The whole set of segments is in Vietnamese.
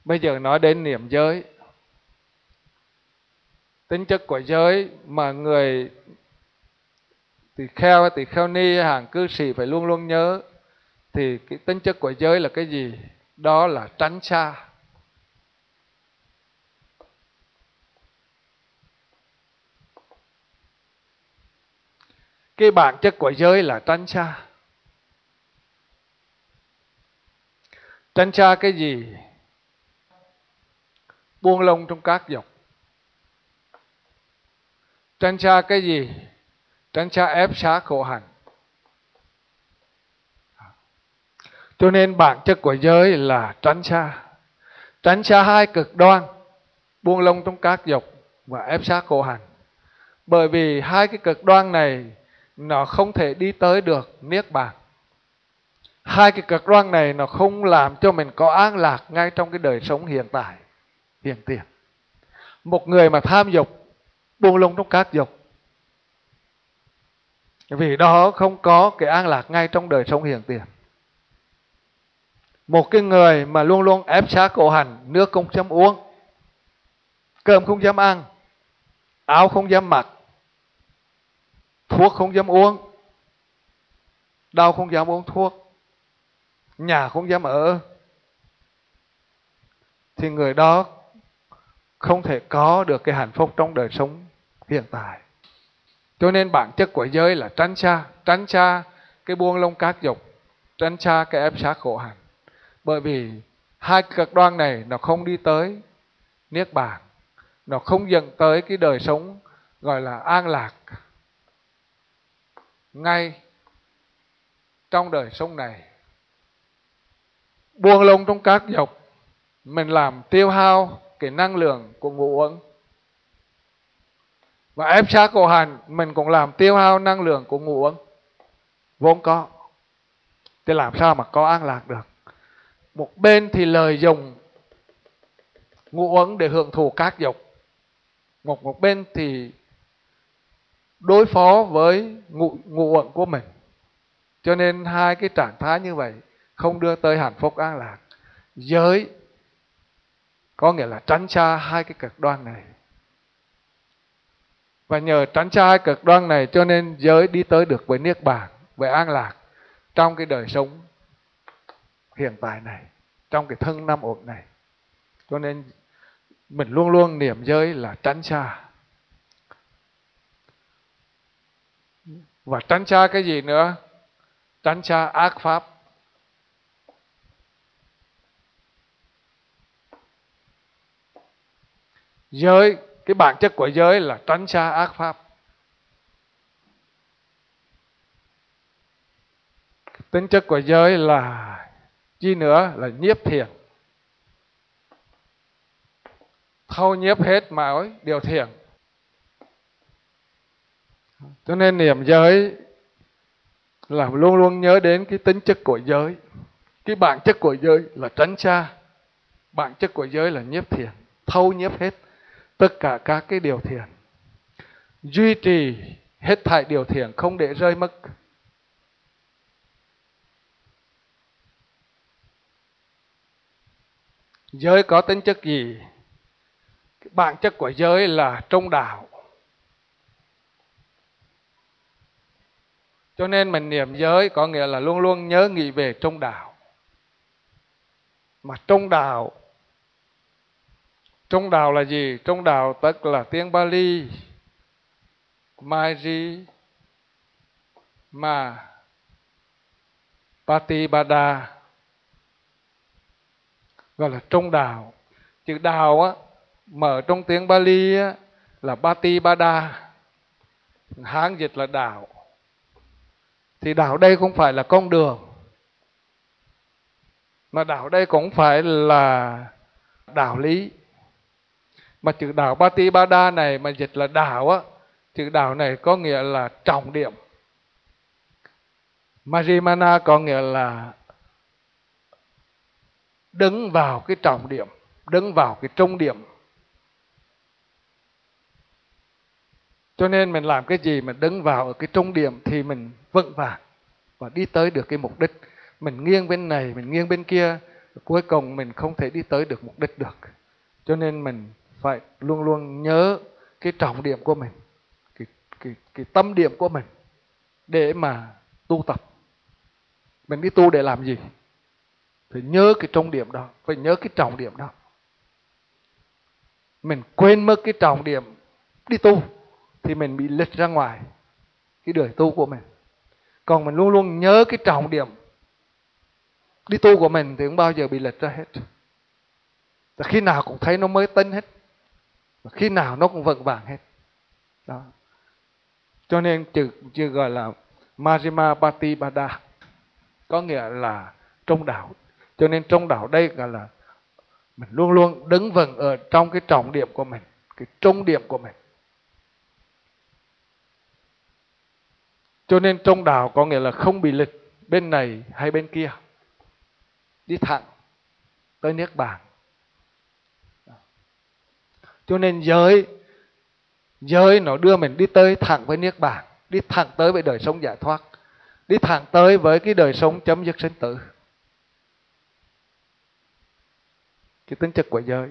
Bây giờ nói đến niệm giới. Tính chất của giới mà người tỳ kheo ni, hàng cư sĩ phải luôn luôn nhớ. Thì cái tính chất của giới là cái gì? Đó là tránh xa. Cái bản chất của giới là tránh xa. Tránh xa cái gì? Buông lông trong các dục. Tránh xa cái gì? Tránh xa ép xá khổ hạnh. Cho nên bản chất của giới là tránh xa. Tránh xa hai cực đoan, buông lông trong các dục và ép xá khổ hạnh. Bởi vì hai cái cực đoan này nó không thể đi tới được niết bàn. Hai cái cực đoan này nó không làm cho mình có an lạc ngay trong cái đời sống hiện tại, hiện tiền. Một người mà tham dục, buông lông trong các dục, vì đó không có cái an lạc ngay trong đời sống hiện tiền. Một cái người mà luôn luôn ép xá khổ hạnh, nước không dám uống, cơm không dám ăn, áo không dám mặc, thuốc không dám uống, đau không dám uống thuốc, nhà không dám ở, thì người đó không thể có được cái hạnh phúc trong đời sống hiện tại. Cho nên bản chất của giới là tránh xa cái buông lông các dục, tránh xa cái ép xá khổ hạnh. Bởi vì hai cực đoan này nó không đi tới niết bàn, nó không dẫn tới cái đời sống gọi là an lạc ngay trong đời sống này. Buông lông trong các dục, mình làm tiêu hao cái năng lượng của ngũ uẩn. Và ép xá khổ hạnh, mình cũng làm tiêu hao năng lượng của ngũ uẩn vốn có. Thì làm sao mà có an lạc được? Một bên thì lợi dụng ngũ uẩn để hưởng thụ các dục, một bên thì đối phó với ngũ uẩn của mình. Cho nên hai cái trạng thái như vậy không đưa tới hạnh phúc an lạc. Giới có nghĩa là tránh xa hai cái cực đoan này. Và nhờ tránh xa hai cực đoan này cho nên giới đi tới được với niết bàn, với an lạc trong cái đời sống hiện tại này, trong cái thân năm uẩn này. Cho nên mình luôn luôn niệm giới là tránh xa. Và tránh xa cái gì nữa? Tránh xa ác pháp. Giới, cái bản chất của giới là tránh xa ác pháp. Tính chất của giới là chi nữa? Là nhiếp thiền. Thâu nhiếp hết mọi điều thiền. Cho nên niệm giới là luôn luôn nhớ đến cái tính chất của giới. Cái bản chất của giới là tránh xa. Bản chất của giới là nhiếp thiền, thâu nhiếp hết tất cả các cái điều thiền, duy trì hết thảy điều thiền không để rơi mất. Giới có tính chất gì? Bản chất của giới là trung đạo. Cho nên mình niệm giới có nghĩa là luôn luôn nhớ nghĩ về trung đạo. Mà trung đạo là gì? Trung đạo tức là tiếng Pali Mairi Ma Patipada, gọi là trung đạo. Chữ đạo á, mở trong tiếng Pali á, là Patipada, Hán dịch là đạo. Thì đạo đây không phải là con đường, mà đạo đây cũng phải là đạo lý. Mà chữ đạo Patipada này mà dịch là đạo á, chữ đạo này có nghĩa là trọng điểm. Marimana có nghĩa là đứng vào cái trọng điểm, đứng vào cái trung điểm. Cho nên mình làm cái gì mình đứng vào ở cái trung điểm thì mình vững vàng và đi tới được cái mục đích. Mình nghiêng bên này, mình nghiêng bên kia cuối cùng mình không thể đi tới được mục đích được. Cho nên mình phải luôn luôn nhớ cái trọng điểm của mình, cái tâm điểm của mình để mà tu tập. Mình đi tu để làm gì? Phải nhớ cái trọng điểm đó, phải nhớ cái trọng điểm đó. Mình quên mất cái trọng điểm đi tu thì mình bị lệch ra ngoài cái đời tu của mình. Còn mình luôn luôn nhớ cái trọng điểm đi tu của mình thì không bao giờ bị lệch ra hết. Và khi nào cũng thấy nó mới tinh hết, và khi nào nó cũng vững vàng hết. Đó. Cho nên chữ gọi là Majjhima Patipada, có nghĩa là trung đạo. Cho nên trung đạo đây gọi là mình luôn luôn đứng vững ở trong cái trọng điểm của mình, cái trung điểm của mình. Cho nên trung đạo có nghĩa là không bị lệch bên này hay bên kia, đi thẳng tới niết bàn. Cho nên giới nó đưa mình đi tới thẳng với niết bàn, đi thẳng tới với đời sống giải thoát, đi thẳng tới với cái đời sống chấm dứt sinh tử. Cái tính chất của giới.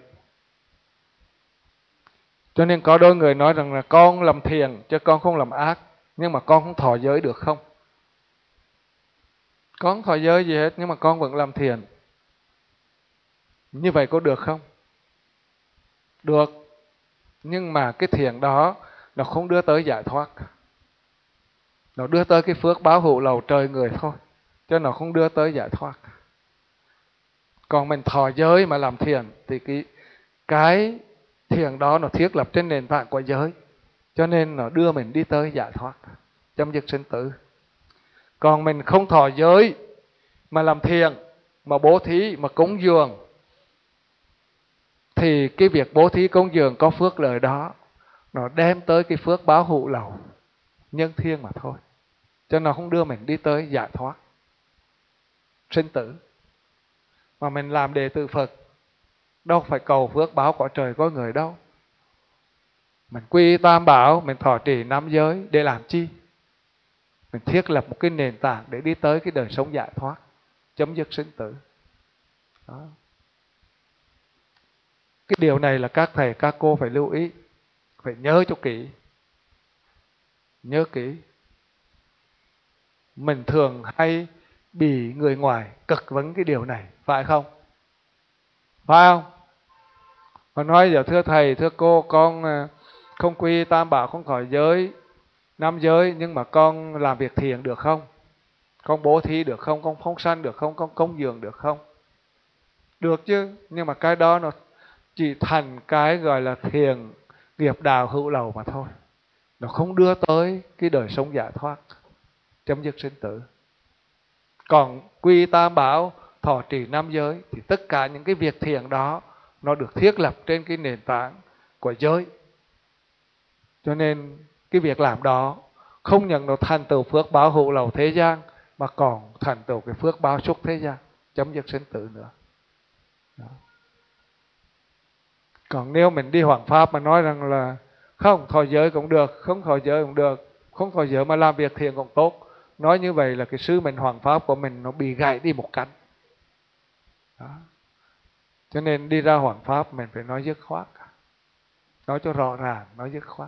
Cho nên có đôi người nói rằng là con làm thiền chứ con không làm ác, nhưng mà con không thọ giới được không? Con không thọ giới gì hết nhưng mà con vẫn làm thiền. Như vậy có được không? Được. Nhưng mà cái thiền đó nó không đưa tới giải thoát. Nó đưa tới cái phước báo hữu lầu trời người thôi, chứ nó không đưa tới giải thoát. Còn mình thọ giới mà làm thiền thì cái thiền đó nó thiết lập trên nền tảng của giới, cho nên nó đưa mình đi tới giải thoát, chấm dứt sinh tử. Còn mình không thọ giới mà làm thiền, mà bố thí, mà cúng dường, thì cái việc bố thí cúng dường có phước lợi đó, nó đem tới cái phước báo hữu lầu nhân thiên mà thôi, cho nó không đưa mình đi tới giải thoát sinh tử. Mà mình làm đệ tử Phật đâu phải cầu phước báo cõi trời có người đâu. Mình quy tam bảo, mình thọ trì năm giới để làm chi? Mình thiết lập một cái nền tảng để đi tới cái đời sống giải thoát, chấm dứt sinh tử. Đó. Cái điều này là các thầy các cô phải lưu ý, phải nhớ cho kỹ. Nhớ kỹ. Mình thường hay bị người ngoài cực vấn cái điều này, phải không? Phải không? Họ nói giờ thưa thầy, thưa cô, con không quy tam bảo, không thọ giới, năm giới, nhưng mà con làm việc thiện được không? Con bố thí được không? Con phóng sanh được không? Con cúng dường được không? Được chứ, nhưng mà cái đó nó chỉ thành cái gọi là thiền nghiệp đạo hữu lầu mà thôi. Nó không đưa tới cái đời sống giải thoát, chấm dứt sinh tử. Còn quy tam bảo, thọ trì năm giới thì tất cả những cái việc thiện đó nó được thiết lập trên cái nền tảng của giới. Cho nên cái việc làm đó không nhận nó thành tựu phước báo hữu lầu thế gian, mà còn thành tựu cái phước báo xuất thế gian, chấm dứt sinh tử nữa. Đó. Còn nếu mình đi hoằng pháp mà nói rằng là không thọ giới cũng được, không thọ giới cũng được, không thọ giới mà làm việc thiện cũng tốt, nói như vậy là cái sứ mệnh hoằng pháp của mình nó bị gãy đi một cánh. Đó. Cho nên đi ra hoằng pháp mình phải nói dứt khoát, nói cho rõ ràng, nói dứt khoát,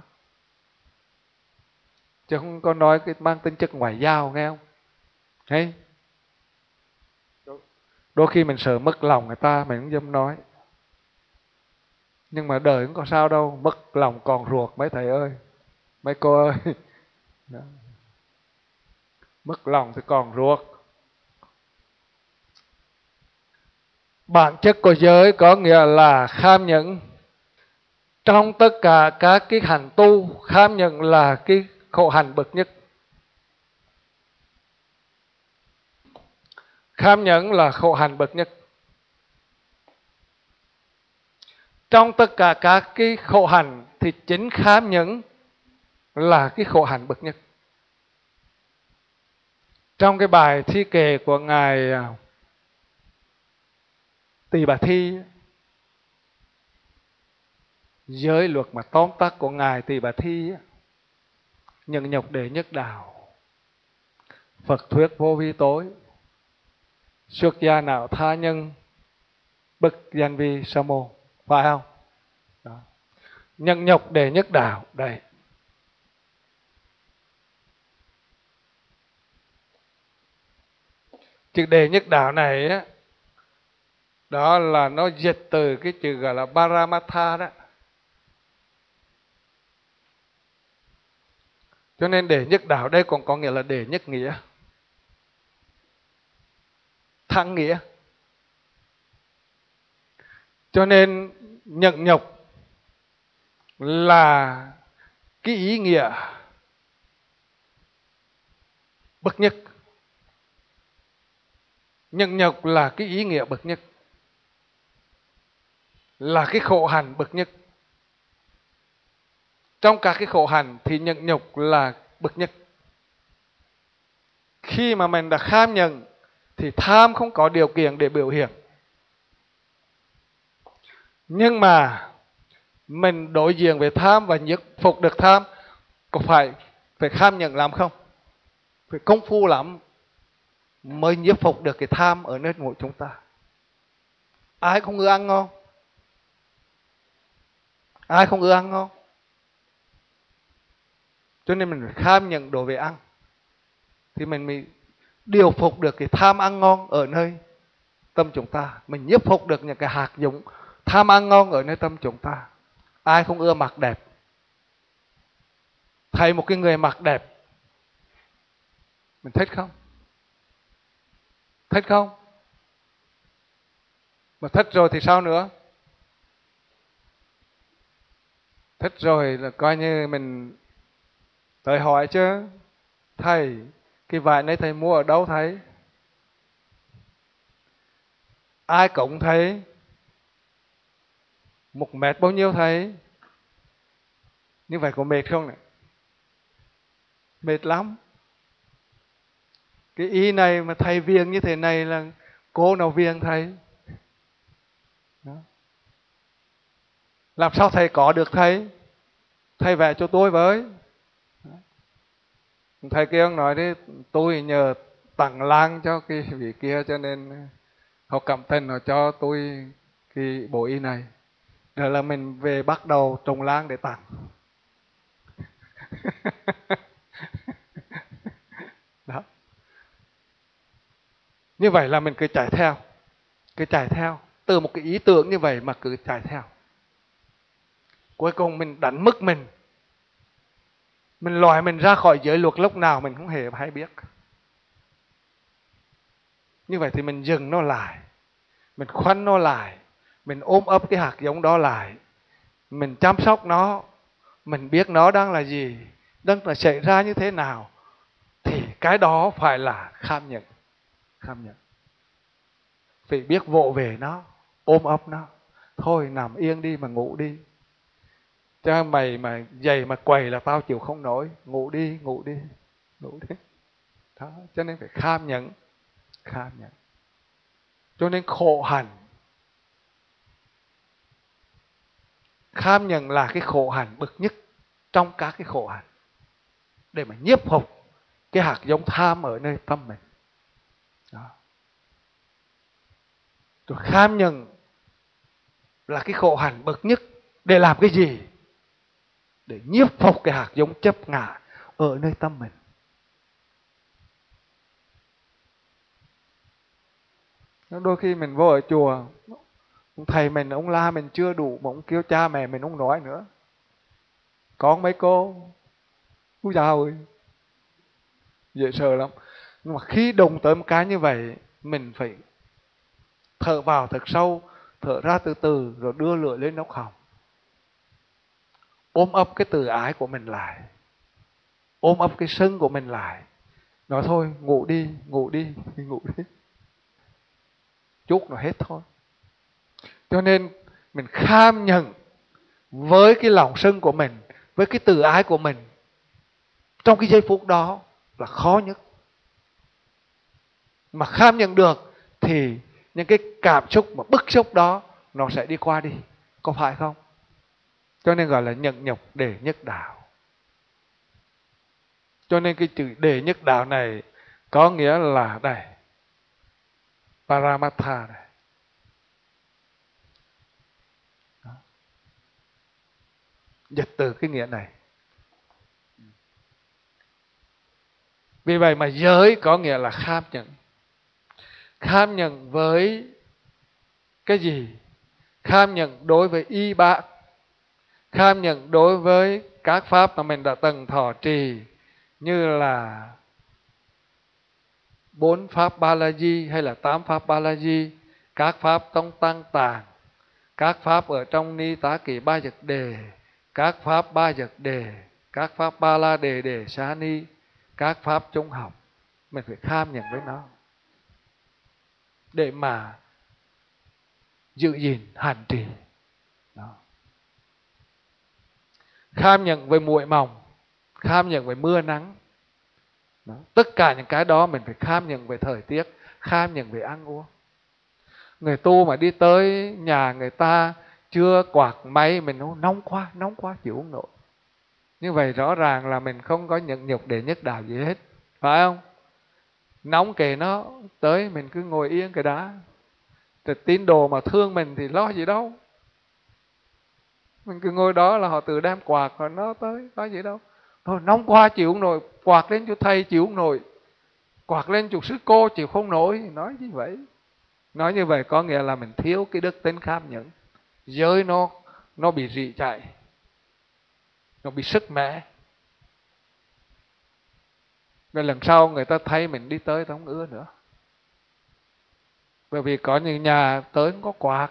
chứ không có nói cái mang tính chất ngoại giao, nghe không? Thấy? Đôi khi mình sợ mất lòng người ta mình không dám nói, nhưng mà đời cũng có sao đâu, mất lòng còn ruột mấy thầy ơi, mấy cô ơi. Đó. Mất lòng thì còn ruột. Bản chất của giới có nghĩa là kham nhẫn. Trong tất cả các cái hành tu, kham nhẫn là cái khổ hạnh bậc nhất. Kham nhẫn là khổ hạnh bậc nhất. Trong tất cả các cái khổ hạnh thì chính kham nhẫn là cái khổ hạnh bậc nhất. Trong cái bài thi kệ của Ngài Tỳ Bà Thi, giới luật mà tóm tắt của Ngài Tỳ Bà Thi, nhận nhục đệ nhất đạo, Phật thuyết vô vi tối, xuất gia nào tha nhân, bực dần vì sa môn, phải không? Đó. Nhẫn nhục để nhất đạo đây. Chữ đề nhất đạo này á, đó là nó dịch từ cái chữ gọi là Paramatha đó. Cho nên đề nhất đạo đây còn có nghĩa là đề nhất nghĩa, thắng nghĩa. Cho nên nhẫn nhục là cái ý nghĩa bậc nhất. Nhẫn nhục là cái ý nghĩa bậc nhất, là cái khổ hạnh bậc nhất. Trong các cái khổ hạnh thì nhẫn nhục là bậc nhất. Khi mà mình đã kham nhận thì tham không có điều kiện để biểu hiện. Nhưng mà mình đối diện với tham và nhiếp phục được tham, có phải kham nhận lắm không? Phải công phu lắm mới nhiếp phục được cái tham ở nơi của chúng ta. Ai không ưa ăn ngon? Ai không ưa ăn ngon? Cho nên mình phải kham nhận đối với ăn, thì mình mới điều phục được cái tham ăn ngon ở nơi tâm chúng ta. Mình nhiếp phục được những cái hạt giống tham ăn ngon ở nơi tâm chúng ta. Ai không ưa mặc đẹp? Thấy một cái người mặc đẹp mình thích không? Thích không? Mà thích rồi thì sao nữa? Thích rồi là coi như mình tới hỏi chứ, thầy cái vải này thầy mua ở đâu thầy? Ai cũng thấy? 1 mét bao nhiêu thầy? Như vậy có mệt không này? Mệt lắm. Cái y này mà thầy viêng như thế này là cô nào viêng thầy? Đó. Làm sao thầy có được thầy? Thầy vẽ cho tôi với. Đó. Thầy kia ông nói đấy, tôi nhờ tặng lang cho cái vị kia cho nên họ cảm tình họ cho tôi cái bộ y này. Rồi là mình về bắt đầu trồng lang để tặng. Đó. Như vậy là mình cứ chạy theo. Cứ chạy theo. Từ một cái ý tưởng như vậy mà cứ chạy theo. Cuối cùng mình đánh mất mình. Mình loại mình ra khỏi giới luật lúc nào mình không hề hay biết. Như vậy thì mình dừng nó lại. Mình khoanh nó lại. Mình ôm ấp cái hạt giống đó lại. Mình chăm sóc nó. Mình biết nó đang là gì, đang là xảy ra như thế nào. Thì cái đó phải là kham nhận. Kham nhận. Phải biết vỗ về nó, ôm ấp nó. Thôi nằm yên đi mà ngủ đi. Cho mày mà dày mà quầy là tao chịu không nổi. Ngủ đi, ngủ đi, ngủ đi. Đó, cho nên phải kham nhận. Kham nhận. Cho nên khổ hạnh, kham nhận là cái khổ hạnh bậc nhất trong các cái khổ hạnh, để mà nhiếp phục cái hạt giống tham ở nơi tâm mình. Đó. Rồi kham nhận là cái khổ hạnh bậc nhất để làm cái gì? Để nhiếp phục cái hạt giống chấp ngã ở nơi tâm mình. Đôi khi mình vô ở chùa, ông thầy mình, ông la mình chưa đủ mà ông kêu cha mẹ mình ông nói nữa. Con mấy cô, úi dào ơi, dễ sợ lắm. Nhưng mà khi đụng tới một cái như vậy, mình phải thở vào thật sâu, thở ra từ từ, rồi đưa lưỡi lên nóc họng. Ôm ấp cái từ ái của mình lại, ôm ấp cái sân của mình lại. Nói thôi, ngủ đi, ngủ đi, ngủ đi. Chút nó hết thôi. Cho nên mình kham nhận với cái lòng sân của mình, với cái từ ái của mình, trong cái giây phút đó là khó nhất. Mà kham nhận được thì những cái cảm xúc mà bức xúc đó nó sẽ đi qua đi. Có phải không? Cho nên gọi là nhẫn nhục để nhất đạo. Cho nên cái chữ để nhất đạo này có nghĩa là đây, Paramatha này. Dịch từ cái nghĩa này. Vì vậy mà giới có nghĩa là kham nhẫn. Kham nhẫn với cái gì? Kham nhẫn đối với y bác, kham nhẫn đối với các pháp mà mình đã từng thọ trì, như là 4 pháp Ba La Di hay là 8 pháp Ba La Di, các pháp trong Tăng Tạng, các pháp ở trong Ni Tá Kỷ Ba Dật Đề, các pháp Ba Dật Đề, các pháp Ba La Đề Đề Xá Ni, các pháp trung học. Mình phải kham nhận với nó để mà giữ gìn hành trì. Đó. Kham nhận với muội mỏng, kham nhận với mưa nắng. Đó. Tất cả những cái đó mình phải kham nhận về thời tiết, kham nhận về ăn uống. Người tu mà đi tới nhà người ta chưa quạt máy, mình nói nóng quá chịu không nổi. Như vậy rõ ràng là mình không có nhẫn nhục để nhất đạo gì hết, phải không? Nóng kệ nó, tới mình cứ ngồi yên cái đã. Thì tín đồ mà thương mình thì lo gì đâu. Mình cứ ngồi đó là họ tự đem quạt rồi nó tới, có gì đâu. Thôi nóng quá chịu không nổi, quạt lên cho thầy chịu không nổi, quạt lên cho sư cô chịu không nổi. Nói như vậy, nói như vậy có nghĩa là mình thiếu cái đức tính kham nhẫn. Giới nó bị rỉ chạy, nó bị sức mẻ. Rồi lần sau người ta thấy mình đi tới, ta không ưa nữa. Bởi vì có những nhà tới không có quạt.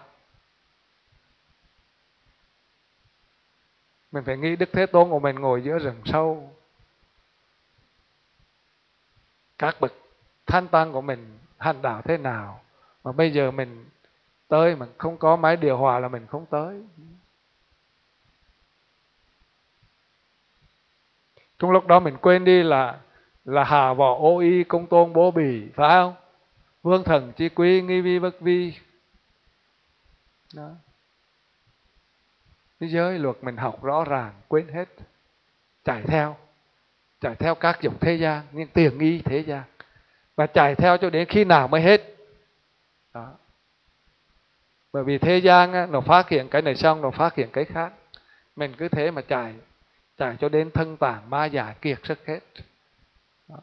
Mình phải nghĩ Đức Thế Tôn của mình ngồi giữa rừng sâu. Các bậc thanh tăng của mình hành đạo thế nào, mà bây giờ mình tới mà không có máy điều hòa là mình không tới. Trong lúc đó mình quên đi là hà võ ô y công tôn bố bỉ, phải không? Vương thần chi quý nghi vi bất vi. Đó. Cái giới luật mình học rõ ràng, quên hết. Chạy theo các dục thế gian, những tiền nghi thế gian. Và chạy theo cho đến khi nào mới hết. Đó. Bởi vì thế gian á, nó phát hiện cái này xong, nó phát hiện cái khác. Mình cứ thế mà chạy cho đến thân tàn ma giải kiệt sức hết. Đó.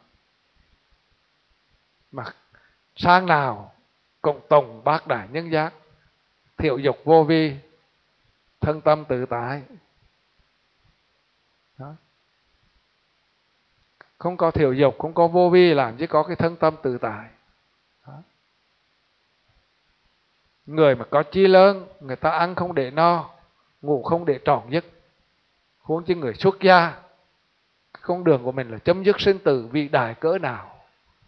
Mà sang nào cộng tùng bác đại nhân giác, thiệu dục vô vi, thân tâm tự tại. Đó. Không có thiệu dục, không có vô vi, làm chỉ có cái thân tâm tự tại. Đó. Người mà có chí lớn, người ta ăn không để no, ngủ không để trọn giấc. Huống chi người xuất gia, con đường của mình là chấm dứt sinh tử vĩ đại cỡ nào.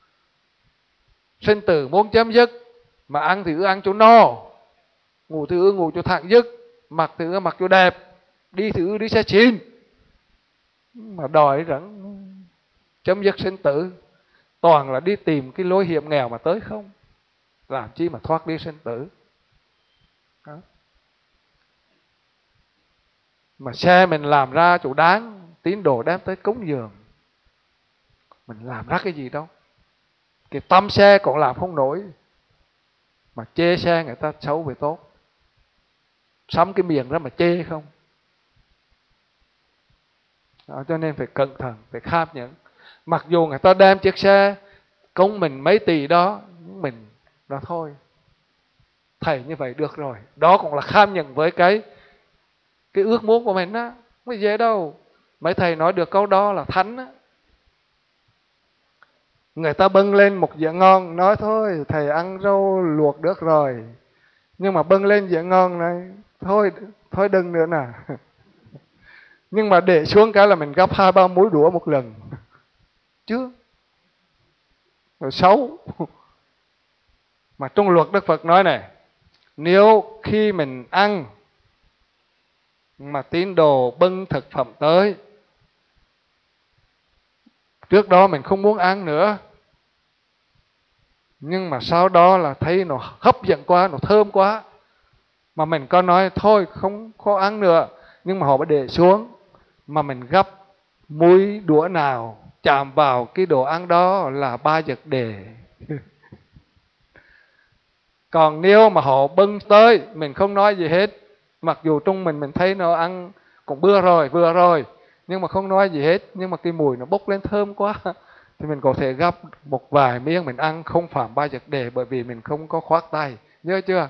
Sinh tử muốn chấm dứt, mà ăn thì ư ăn cho no, ngủ thì ư ngủ cho thẳng giấc, mặc thì ư mặc cho đẹp, đi thì ư đi xe chín. Mà đòi rằng chấm dứt sinh tử, toàn là đi tìm cái lối hiểm nghèo mà tới không. Làm chi mà thoát đi sinh tử. Đó. Mà xe mình làm ra chỗ đáng, tín đồ đem tới cúng dường, mình làm ra cái gì đâu. Cái tâm xe còn làm không nổi, mà chê xe người ta xấu về tốt, sắm cái miệng ra mà chê không. Đó, cho nên phải cẩn thận, phải kham nhẫn. Mặc dù người ta đem chiếc xe công mình mấy tỷ đó, mình đó thôi, thầy như vậy được rồi. Đó cũng là kham nhẫn với cái ước muốn của mình á. Không dễ đâu. Mấy thầy nói được câu đó là thánh á. Người ta bưng lên một dĩa ngon, nói thôi thầy ăn rau luộc được rồi, nhưng mà bưng lên dĩa ngon này, thôi đừng nữa nè. Nhưng mà để xuống cái là mình gắp 2-3 múi đũa một lần. Chứ rồi xấu. Mà trong luật Đức Phật nói này, nếu khi mình ăn mà tín đồ bưng thực phẩm tới, trước đó mình không muốn ăn nữa, nhưng mà sau đó là thấy nó hấp dẫn quá, nó thơm quá, mà mình có nói thôi không có ăn nữa, nhưng mà họ mới để xuống, mà mình gắp muối đũa nào chạm vào cái đồ ăn đó là 3 dật đề. Còn nếu mà họ bưng tới, mình không nói gì hết, mặc dù trong mình thấy nó ăn cũng vừa rồi, nhưng mà không nói gì hết, nhưng mà cái mùi nó bốc lên thơm quá, thì mình có thể gắp một vài miếng mình ăn không phạm 3 dược đề, bởi vì mình không có khoác tay, nhớ chưa?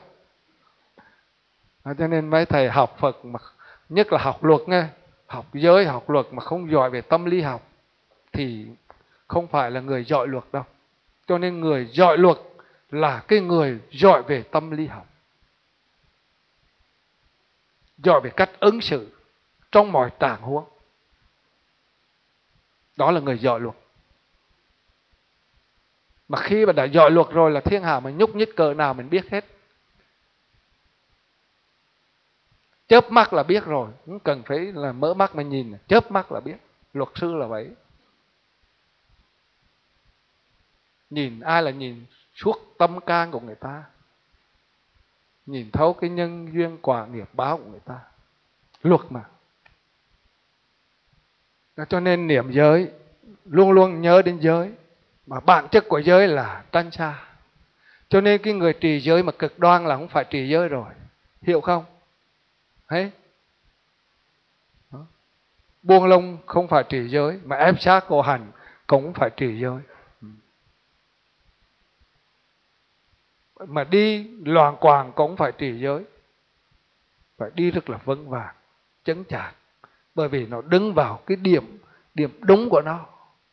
Cho nên mấy thầy học Phật mà nhất là học luật nghe, học giới học luật mà không giỏi về tâm lý học thì không phải là người giỏi luật đâu. Cho nên người giỏi luật là cái người giỏi về tâm lý học, giỏi về cách ứng xử trong mọi trạng huống. Đó là người giỏi luật. Mà khi mà đã giỏi luật rồi là thiên hạ mà nhúc nhích cỡ nào mình biết hết. Chớp mắt là biết rồi, không cần phải là mở mắt mà nhìn, chớp mắt là biết. Luật sư là vậy. Nhìn ai là nhìn suốt tâm can của người ta, nhìn thấu cái nhân duyên quả nghiệp báo của người ta. Luật mà. Cho nên niệm giới, luôn luôn nhớ đến giới. Mà bản chất của giới là tránh xa. Cho nên cái người trì giới mà cực đoan là không phải trì giới rồi. Hiểu không? Đấy. Buông lông không phải trì giới, mà ép sát khổ hạnh cũng phải trì giới. Mà đi loạn quàng cũng phải trì giới. Phải đi rất là vững vàng, chững chạc. Bởi vì nó đứng vào cái điểm đúng của nó.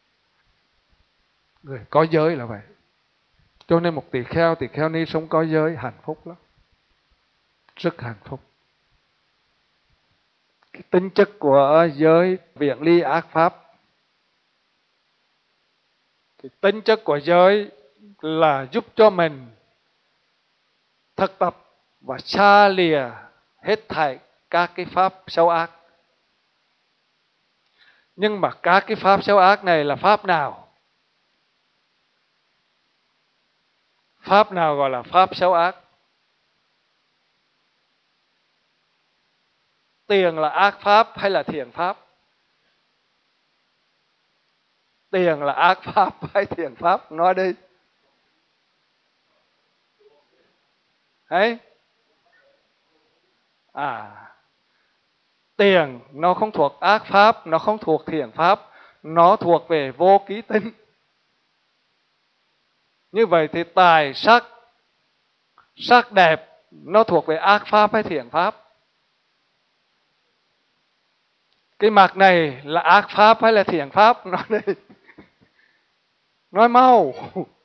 Người có giới là vậy. Cho nên một tỳ kheo ni sống có giới hạnh phúc lắm. Rất hạnh phúc. Cái tính chất của giới viện ly ác pháp. Cái tính chất của giới là giúp cho mình thực tập và xa lìa hết thảy các cái pháp xấu ác. Nhưng mà các cái pháp xấu ác này là pháp nào? Pháp nào gọi là pháp xấu ác? Tiền là ác pháp hay là thiện pháp? Tiền là ác pháp hay thiện pháp? Nói đi. Đấy. Tiền nó không thuộc ác pháp, nó không thuộc thiện pháp, nó thuộc về vô ký tinh. Như vậy thì tài sắc đẹp nó thuộc về ác pháp hay thiện pháp? Cái mặt này là ác pháp hay là thiện pháp? Nói đi. Nói mau.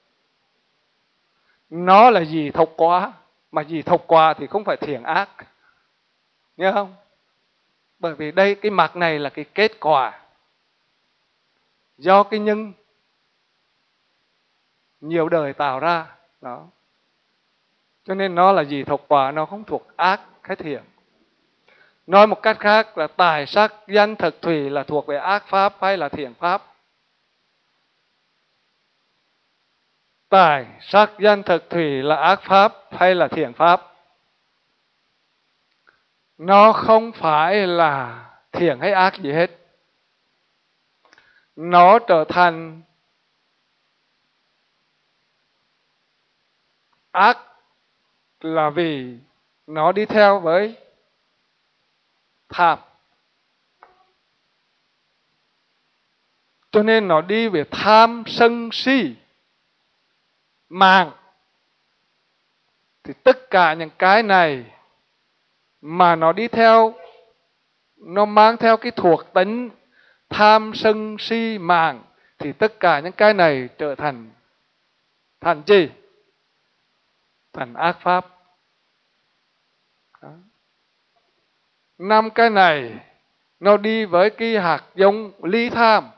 Nó là gì thục quá. Mà gì thục quá thì không phải thiện ác. Nhớ không? Bởi vì đây cái mặt này là cái kết quả do cái nhân nhiều đời tạo ra. Đó. Cho nên nó là gì thục quả, nó không thuộc ác hay thiện. Nói một cách khác là tài sắc danh thực thủy là thuộc về ác pháp hay là thiện pháp? Tài sắc danh thực thủy là ác pháp hay là thiện pháp? Nó không phải là thiện hay ác gì hết. Nó trở thành ác là vì nó đi theo với tham. Cho nên nó đi về tham sân si màng. Thì tất cả những cái này mà nó đi theo, nó mang theo cái thuộc tính tham sân si màng, thì tất cả những cái này trở thành gì? Thành ác pháp. Đó. 5 cái này nó đi với cái hạt giống ly tham,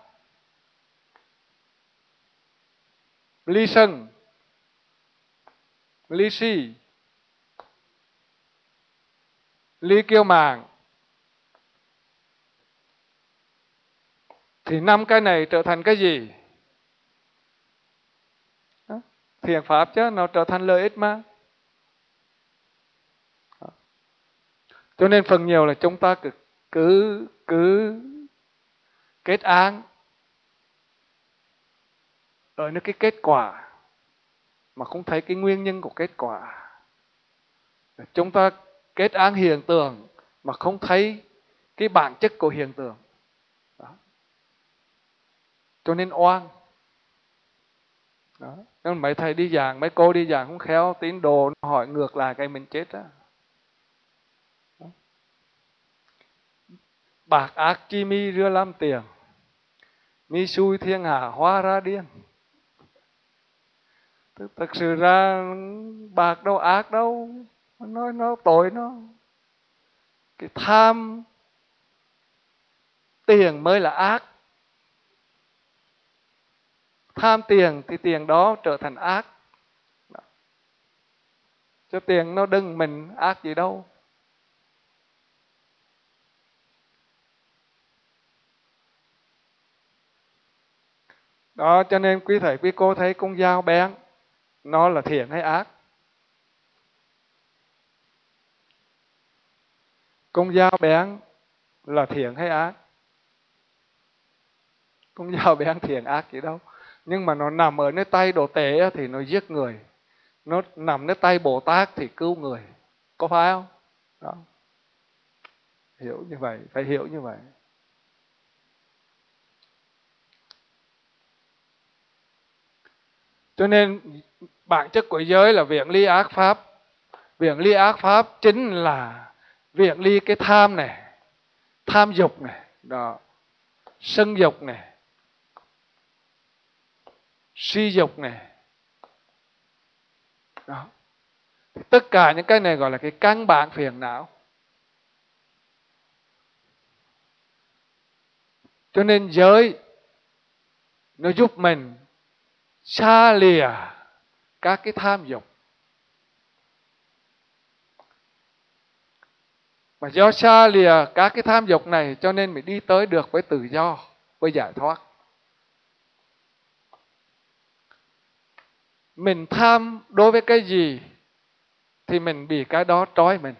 ly sân, ly si, ly kiêu màng. Thì 5 cái này trở thành cái gì? Đó. Thiện pháp chứ, nó trở thành lợi ích mà. Đó. Cho nên phần nhiều là chúng ta cứ kết án ở nơi cái kết quả mà không thấy cái nguyên nhân của kết quả. Chúng ta kết án hiện tượng mà không thấy cái bản chất của hiện tượng. Đó. Cho nên oan. Đó. Nên mấy thầy đi giảng, mấy cô đi giảng không khéo, tín đồ nó hỏi ngược lại cái mình chết á. Bạc ác chi mi rưa làm tiền, mi xui thiên hạ hóa ra điên. Thực sự ra bạc đâu ác đâu, nó tội nó. Cái tham tiền mới là ác. Tham tiền thì tiền đó trở thành ác. Cho tiền nó đừng mình ác gì đâu. Đó, cho nên quý thầy quý cô thấy con dao bén nó là thiện hay ác? Con dao bén là thiện hay ác? Con dao bén thiện ác gì đâu. Nhưng mà nó nằm ở nơi tay đồ tể thì nó giết người. Nó nằm nơi tay Bồ Tát thì cứu người. Có phải không? Đó. Hiểu như vậy, phải hiểu như vậy. Cho nên bản chất của giới là viện ly ác pháp. Viện ly ác pháp chính là viện ly cái tham này, tham dục này, đó, sân dục này, si dục này. Đó. Tất cả những cái này gọi là cái căn bản phiền não. Cho nên giới nó giúp mình xa lìa các cái tham dục. Mà do xa lìa các cái tham dục này cho nên mình đi tới được với tự do, với giải thoát. Mình tham đối với cái gì thì mình bị cái đó trói mình.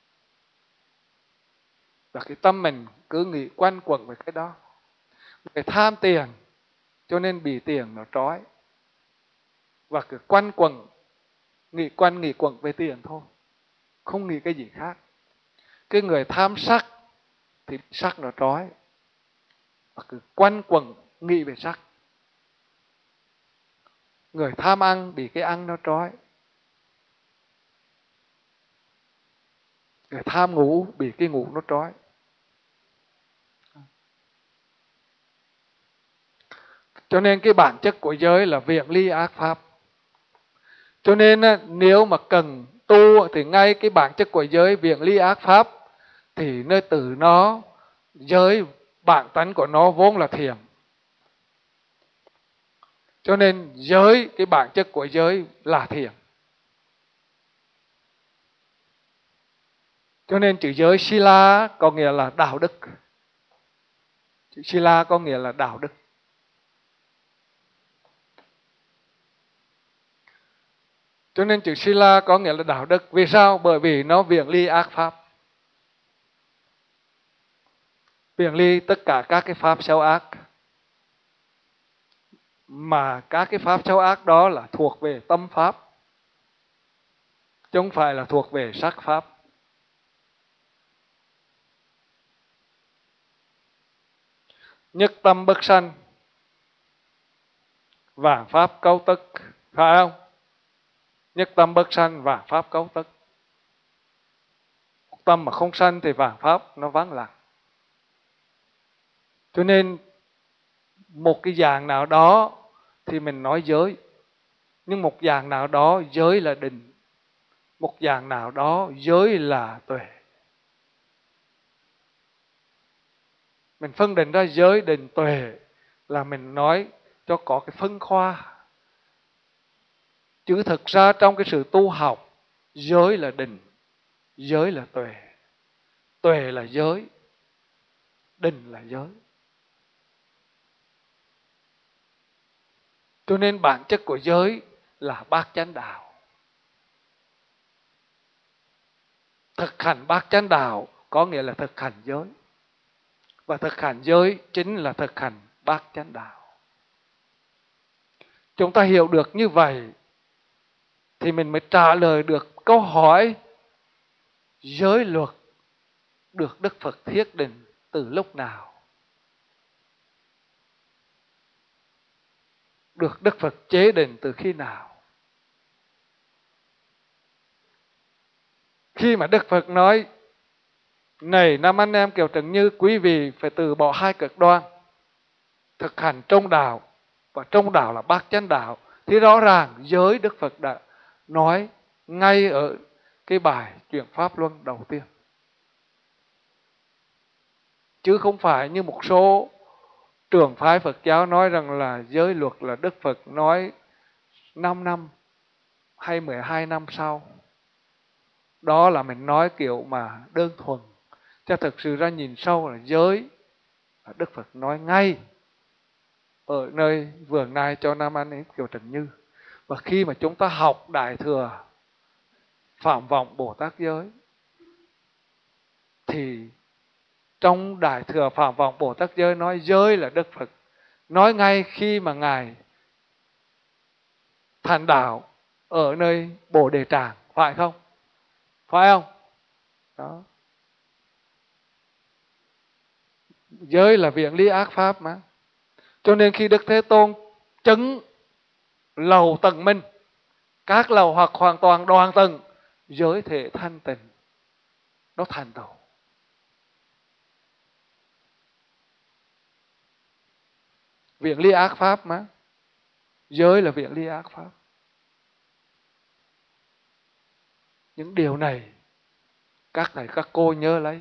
Và cái tâm mình cứ nghĩ quanh quẩn với cái đó. Người tham tiền cho nên bị tiền nó trói. Và cứ quanh quẩn, nghĩ quẩn về tiền thôi. Không nghĩ cái gì khác. Cái người tham sắc thì sắc nó trói. Và cứ quanh quẩn nghĩ về sắc. Người tham ăn bị cái ăn nó trói. Người tham ngủ bị cái ngủ nó trói. Cho nên cái bản chất của giới là viện ly ác pháp. Cho nên nếu mà cần tu thì ngay cái bản chất của giới viện ly ác pháp thì nơi từ nó, giới bản tánh của nó vốn là thiện. Cho nên giới, cái bản chất của giới là thiện. Cho nên chữ giới Sila có nghĩa là đạo đức. Chữ Sila có nghĩa là đạo đức. Cho nên chữ Sila có nghĩa là đạo đức. Vì sao? Bởi vì nó viện ly ác pháp. Viện ly tất cả các cái pháp xấu ác. Mà các cái pháp xấu ác đó là thuộc về tâm pháp, chứ không phải là thuộc về sắc pháp. Nhất tâm bất sanh, vạn pháp cấu tức. Phải không? Nhất tâm bất sanh, vạn pháp cấu tức. Tâm mà không sanh thì vạn pháp nó vắng lặng. Cho nên một cái dạng nào đó thì mình nói giới. Nhưng một dạng nào đó giới là định. Một dạng nào đó giới là tuệ. Mình phân định ra giới, định, tuệ là mình nói cho có cái phân khoa. Chứ thực ra trong cái sự tu học, giới là định, giới là tuệ. Tuệ là giới, định là giới. Cho nên bản chất của giới là bát chánh đạo. Thực hành bát chánh đạo có nghĩa là thực hành giới. Và thực hành giới chính là thực hành bát chánh đạo. Chúng ta hiểu được như vậy thì mình mới trả lời được câu hỏi giới luật được Đức Phật thiết định từ lúc nào? Được Đức Phật chế định từ khi nào? Khi mà Đức Phật nói, này nam anh em Kiều Trần Như, quý vị phải từ bỏ hai cực đoan, thực hành trung đạo, và trung đạo là bát chánh đạo, thì rõ ràng giới Đức Phật đã nói ngay ở cái bài Chuyển Pháp Luân đầu tiên. Chứ không phải như một số trường phái Phật giáo nói rằng là giới luật là Đức Phật nói 5 năm hay 12 năm sau. Đó là mình nói kiểu mà đơn thuần. Cho thực sự ra nhìn sâu là giới là Đức Phật nói ngay ở nơi vườn nai cho nam anh em Kiều Trần Như. Và khi mà chúng ta học Đại Thừa Phạm Vọng Bồ Tát Giới, thì trong Đại Thừa Phạm Vọng Bồ Tát Giới nói giới là Đức Phật nói ngay khi mà Ngài thành đạo ở nơi Bồ Đề Tràng, phải không? Phải không? Đó. Giới là viện lý ác pháp mà. Cho nên khi Đức Thế Tôn chứng lầu tầng minh, các lầu hoặc hoàn toàn đoàn tầng, giới thể thanh tịnh, nó thành tựu. Viện lý ác pháp mà. Giới là viện lý ác pháp. Những điều này các thầy các cô nhớ lấy.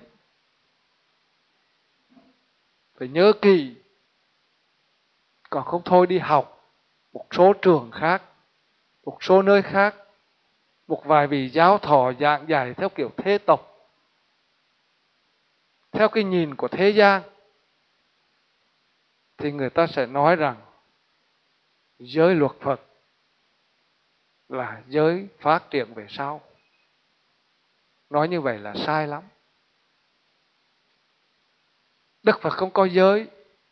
Phải nhớ kỳ. Còn không thôi đi học một số trường khác, một số nơi khác, một vài vị giáo thọ giảng dạy theo kiểu thế tục, theo cái nhìn của thế gian, thì người ta sẽ nói rằng giới luật Phật là giới phát triển về sau. Nói như vậy là sai lắm. Đức Phật không có giới,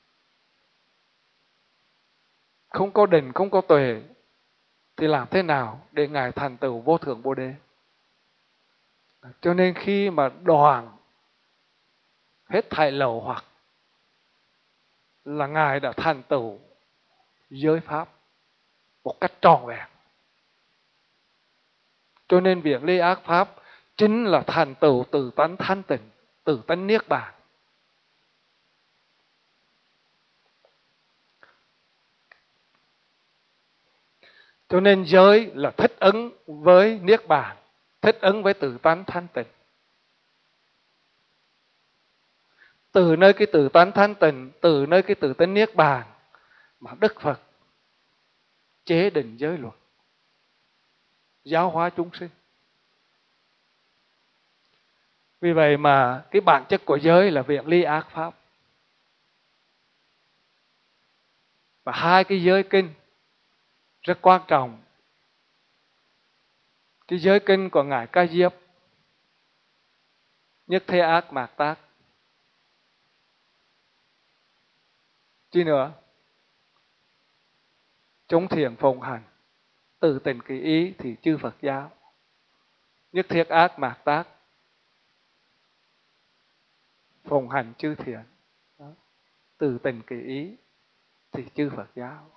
không có định, không có tuệ, thì làm thế nào để Ngài thành tựu vô thượng Bồ Đề? Cho nên khi mà đoàn hết thảy lậu hoặc là Ngài đã thành tựu giới pháp một cách trọn vẹn. Cho nên viện lý ác pháp chính là thành tựu từ tánh thanh tịnh, từ tánh niết bàn. Cho nên giới là thích ứng với niết bàn, thích ứng với từ tánh thanh tịnh. Từ nơi cái từ tánh thanh tịnh, từ nơi cái từ tánh niết bàn mà Đức Phật chế định giới luật, giáo hóa chúng sinh. Vì vậy mà cái bản chất của giới là viện ly ác pháp. Và hai cái giới kinh rất quan trọng. Cái giới kinh của Ngài Ca Diếp, nhất thế ác mạt tác. Chi nữa? Chúng thiện phụng hành, từ tình kỳ ý thì chư Phật giáo. Nhất thiết ác mạt tác, phụng hành chư thiện. Đó. Từ tình kỳ ý thì chư Phật giáo.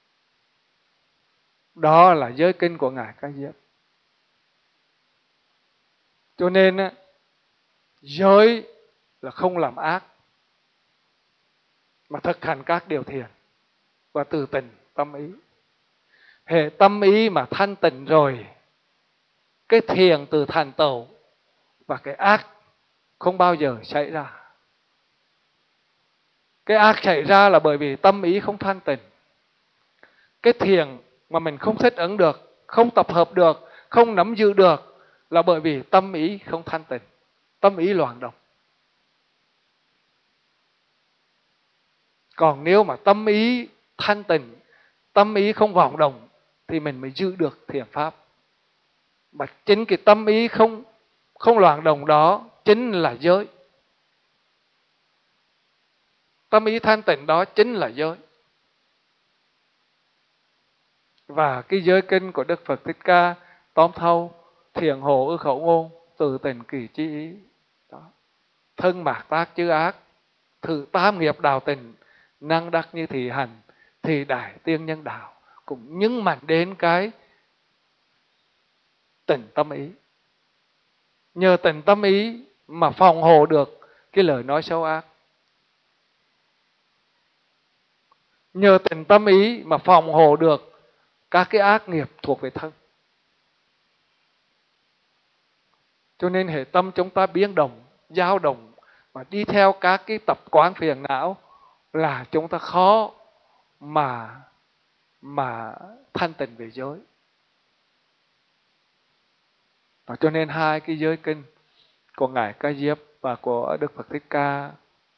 Đó là giới kinh của Ngài Ca Diếp. Cho nên giới là không làm ác, mà thực hành các điều thiện và từ tình tâm ý. Hệ tâm ý mà thanh tịnh rồi, cái thiện từ thành tựu và cái ác không bao giờ xảy ra. Cái ác xảy ra là bởi vì tâm ý không thanh tịnh. Cái thiện mà mình không thích ứng được, không tập hợp được, không nắm giữ được là bởi vì tâm ý không thanh tịnh, tâm ý loạn động. Còn nếu mà tâm ý thanh tịnh, tâm ý không vọng động thì mình mới giữ được thiện pháp. Mà chính cái tâm ý không loạn động đó chính là giới. Tâm ý thanh tịnh đó chính là giới. Và cái giới kinh của Đức Phật Thích Ca tóm thâu thiện hộ ư khẩu ngôn, từ tình kỳ chí ý. Đó. Thân mạt tác chư ác, thử tam nghiệp đạo tịnh, năng đắc như thị hành, thì đại tiên nhân đạo. Cũng nhấn mạnh đến cái tịnh tâm ý. Nhờ tịnh tâm ý mà phòng hộ được cái lời nói xấu ác. Nhờ tịnh tâm ý mà phòng hộ được các cái ác nghiệp thuộc về thân. Cho nên hệ tâm chúng ta biến động, dao động mà đi theo các cái tập quán phiền não là chúng ta khó mà thanh tịnh về giới. Và cho nên hai cái giới kinh của Ngài Ca Diếp và của Đức Phật Thích Ca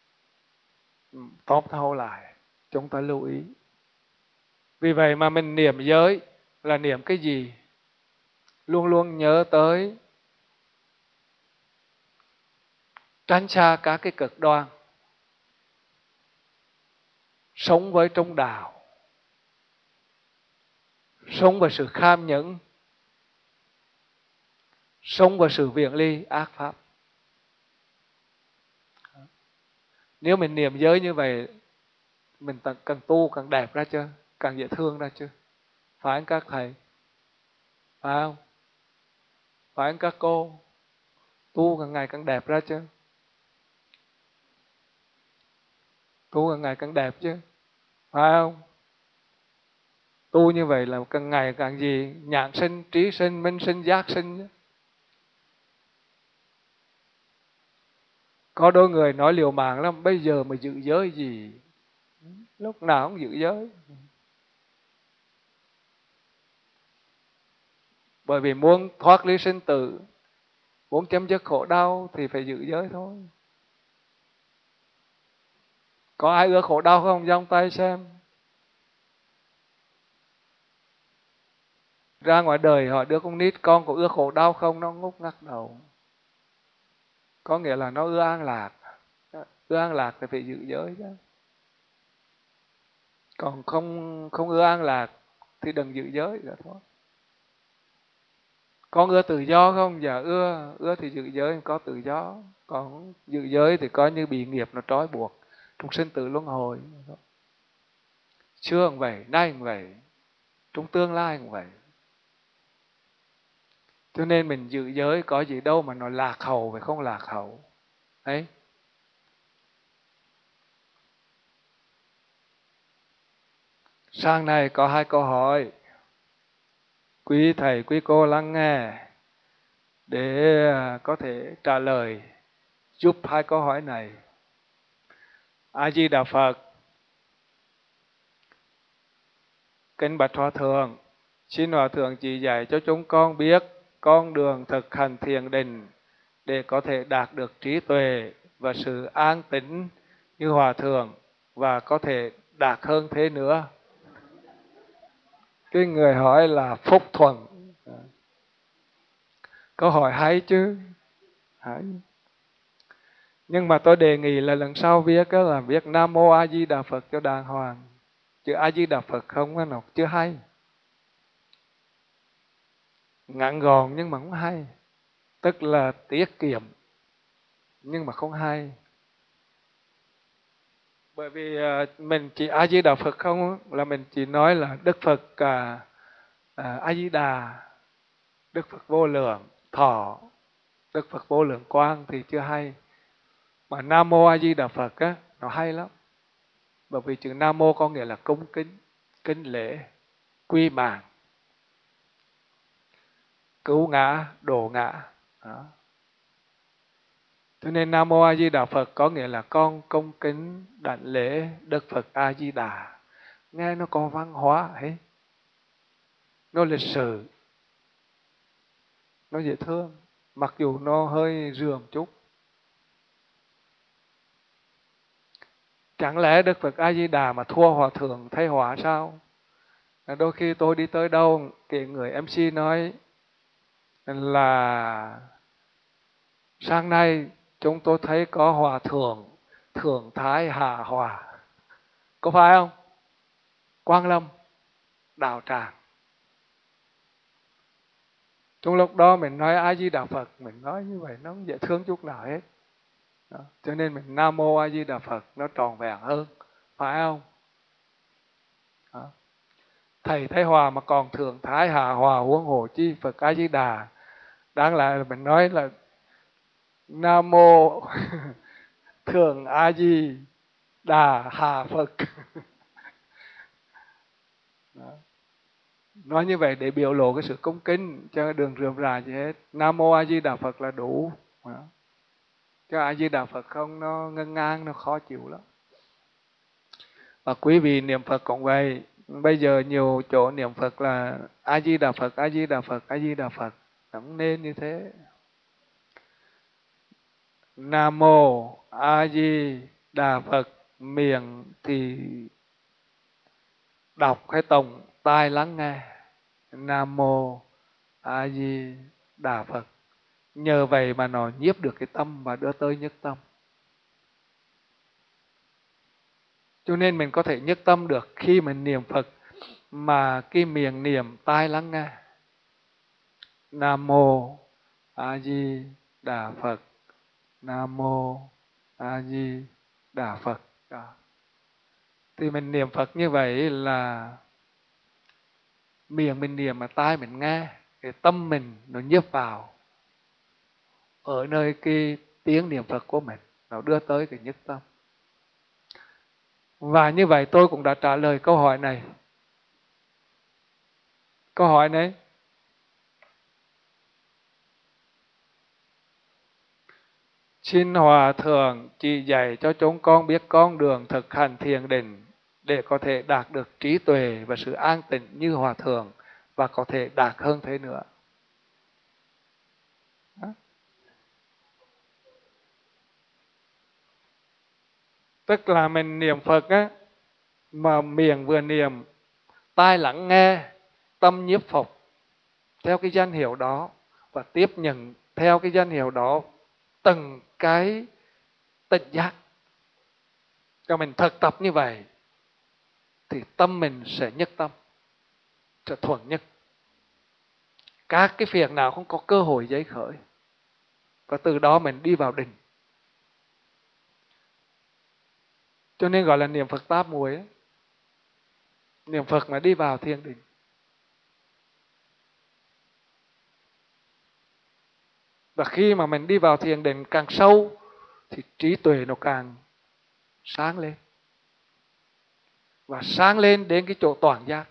tóm thâu lại, chúng ta lưu ý. Vì vậy mà mình niệm giới là niệm cái gì? Luôn luôn nhớ tới tránh xa các cái cực đoan, sống với trung đạo, sống với sự kham nhẫn, sống với sự viễn ly ác pháp. Nếu mình niệm giới như vậy, mình càng tu càng đẹp ra chứ, càng dễ thương ra chứ. Phải không các thầy? Phải không? Phải không các cô? Tu càng ngày càng đẹp ra chứ. Tu càng ngày càng đẹp chứ. Phải không? Tu như vậy là càng ngày càng gì? Nhãn sinh, trí sinh, minh sinh, giác sinh chứ. Có đôi người nói liều mạng lắm, bây giờ mà giữ giới gì? Lúc nào cũng giữ giới. Bởi vì muốn thoát ly sinh tử, muốn chấm dứt khổ đau thì phải giữ giới thôi. Có ai ưa khổ đau không? Giông tay xem. Ra ngoài đời hỏi đứa con nít con có ưa khổ đau không? Nó ngúc ngắc đầu. Có nghĩa là nó ưa an lạc. Ưa an lạc thì phải giữ giới chứ. Còn không ưa an lạc thì đừng giữ giới nữa thôi. Con ưa tự do không? Dạ ưa thì giữ giới, có tự do. Còn giữ giới thì coi như bị nghiệp nó trói buộc trong sinh tử luân hồi. Xưa cũng vậy, nay cũng vậy, trong tương lai cũng vậy. Cho nên mình giữ giới có gì đâu mà nó lạc hậu phải không lạc hậu. Đấy. Sang này có 2 câu hỏi. Quý thầy, quý cô lắng nghe để có thể trả lời giúp 2 câu hỏi này. A Di Đà Phật. Kính bạch Hòa Thượng, xin Hòa Thượng chỉ dạy cho chúng con biết con đường thực hành thiền định để có thể đạt được trí tuệ và sự an tĩnh như Hòa Thượng và có thể đạt hơn thế nữa. Cái người hỏi là Phúc Thuận. Câu hỏi hay chứ. Hay. Nhưng mà tôi đề nghị là lần sau viết là viết Nam Mô A Di Đà Phật cho đàng hoàng. Chứ A Di Đà Phật không nó chưa hay. Ngắn gọn nhưng mà không hay. Tức là tiết kiệm nhưng mà không hay. Bởi vì mình chỉ A Di Đà Phật không là mình chỉ nói là Đức Phật A Di Đà, Đức Phật vô lượng thọ, Đức Phật vô lượng quang thì chưa hay. Mà Nam Mô A Di Đà Phật á nó hay lắm. Bởi vì chữ Nam Mô có nghĩa là cung kính, kính lễ, quy mạng, cứu ngã, độ ngã. Đó. Cho nên Nam Mô A Di Đà Phật có nghĩa là con cung kính đảnh lễ Đức Phật A Di Đà. Nghe nó có văn hóa ấy. Nó lịch sự. Nó dễ thương. Mặc dù nó hơi rườm chút. Chẳng lẽ Đức Phật A Di Đà mà thua Hòa Thượng Thay Hóa sao? Đôi khi tôi đi tới đâu, cái người MC nói là sáng nay chúng tôi thấy có Hòa Thượng Thượng Thái Hạ Hòa. Có phải không? Quang Lâm, Đạo Tràng. Trong lúc đó mình nói A Di Đà Phật, mình nói như vậy nó không dễ thương chút nào hết. Đó. Cho nên mình Nam Mô A Di Đà Phật nó tròn vẹn hơn, phải không? Đó. Thầy Thái Hòa mà còn thường thái hạ hòa huống hồ chi Phật A Di Đà. Đáng lẽ là mình nói là Nam Mô Thường A Di Đà Hà Phật. Đó. Nói như vậy để biểu lộ cái sự恭kính, cho đừng rườm rà gì hết. Nam Mô A Di Đà Phật là đủ. Đó. Chứ A Di Đà Phật không nó ngân ngang, nó khó chịu lắm. Và quý vị niệm Phật cũng vậy. Bây giờ nhiều chỗ niệm Phật là A Di Đà Phật, A Di Đà Phật, A Di Đà Phật. Không nên như thế. Nam Mô A Di Đà Phật, miệng thì đọc hay tụng, tai lắng nghe. Nam Mô A Di Đà Phật. Nhờ vậy mà nó nhiếp được cái tâm và đưa tới nhất tâm. Cho nên mình có thể nhất tâm được khi mình niệm Phật mà cái miệng niệm tai lắng nghe. Nam Mô A Di Đà Phật. Nam Mô A Di Đà Phật. Đó. Thì mình niệm Phật như vậy là miệng mình niệm mà tai mình nghe, cái tâm mình nó nhiếp vào ở nơi cái tiếng niệm Phật của mình, nó đưa tới cái nhất tâm. Và như vậy tôi cũng đã trả lời câu hỏi này. Câu hỏi này: xin Hòa Thượng chỉ dạy cho chúng con biết con đường thực hành thiền định để có thể đạt được trí tuệ và sự an tịnh như Hòa Thượng và có thể đạt hơn thế nữa. Đó. Tức là mình niệm Phật á, mà miệng vừa niệm, tai lắng nghe, tâm nhiếp phục theo cái danh hiệu đó và tiếp nhận theo cái danh hiệu đó từng cái tỉnh giác. Cho mình thực tập như vậy thì tâm mình sẽ nhất tâm, sẽ thuần nhất. Các cái phiền nào không có cơ hội giấy khởi. Và từ đó mình đi vào định. Cho nên gọi là niệm Phật tám muội ấy. Niệm Phật mà đi vào thiền định. Và khi mà mình đi vào thiền định càng sâu thì trí tuệ nó càng sáng lên. Và sáng lên đến cái chỗ toàn giác.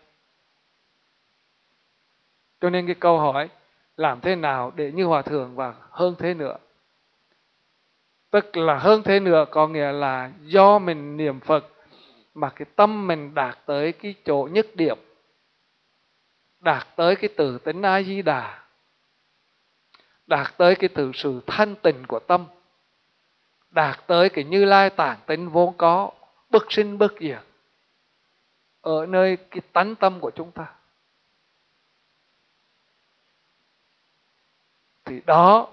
Cho nên cái câu hỏi làm thế nào để như Hòa Thượng và hơn thế nữa. Tức là hơn thế nữa có nghĩa là do mình niệm Phật mà cái tâm mình đạt tới cái chỗ nhất điểm, đạt tới cái tự tính A Di Đà, đạt tới cái sự thanh tịnh của tâm, đạt tới cái Như Lai tạng tính vốn có, bất sinh bất diệt ở nơi cái tánh tâm của chúng ta. Thì đó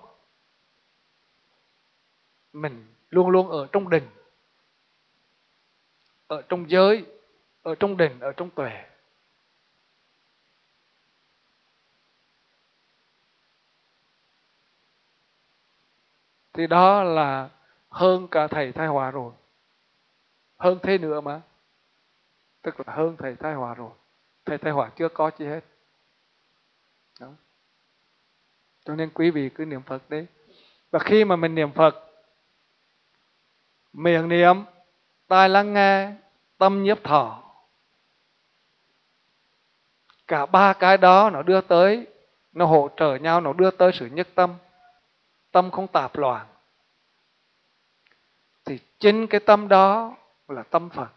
mình luôn luôn ở trong định, ở trong giới, ở trong định, ở trong tuệ. Thì đó là hơn cả thầy Thái Hòa rồi. Hơn thế nữa mà. Tức là hơn thầy Thái Hòa rồi. Thầy Thái Hòa chưa có chi hết. Đó. Cho nên quý vị cứ niệm Phật đấy. Và khi mà mình niệm Phật, miệng niệm, tai lắng nghe, tâm nhiếp thọ, cả ba cái đó nó đưa tới, nó hỗ trợ nhau, nó đưa tới sự nhất tâm. Tâm không tạp loạn. Thì chính cái tâm đó là tâm Phật.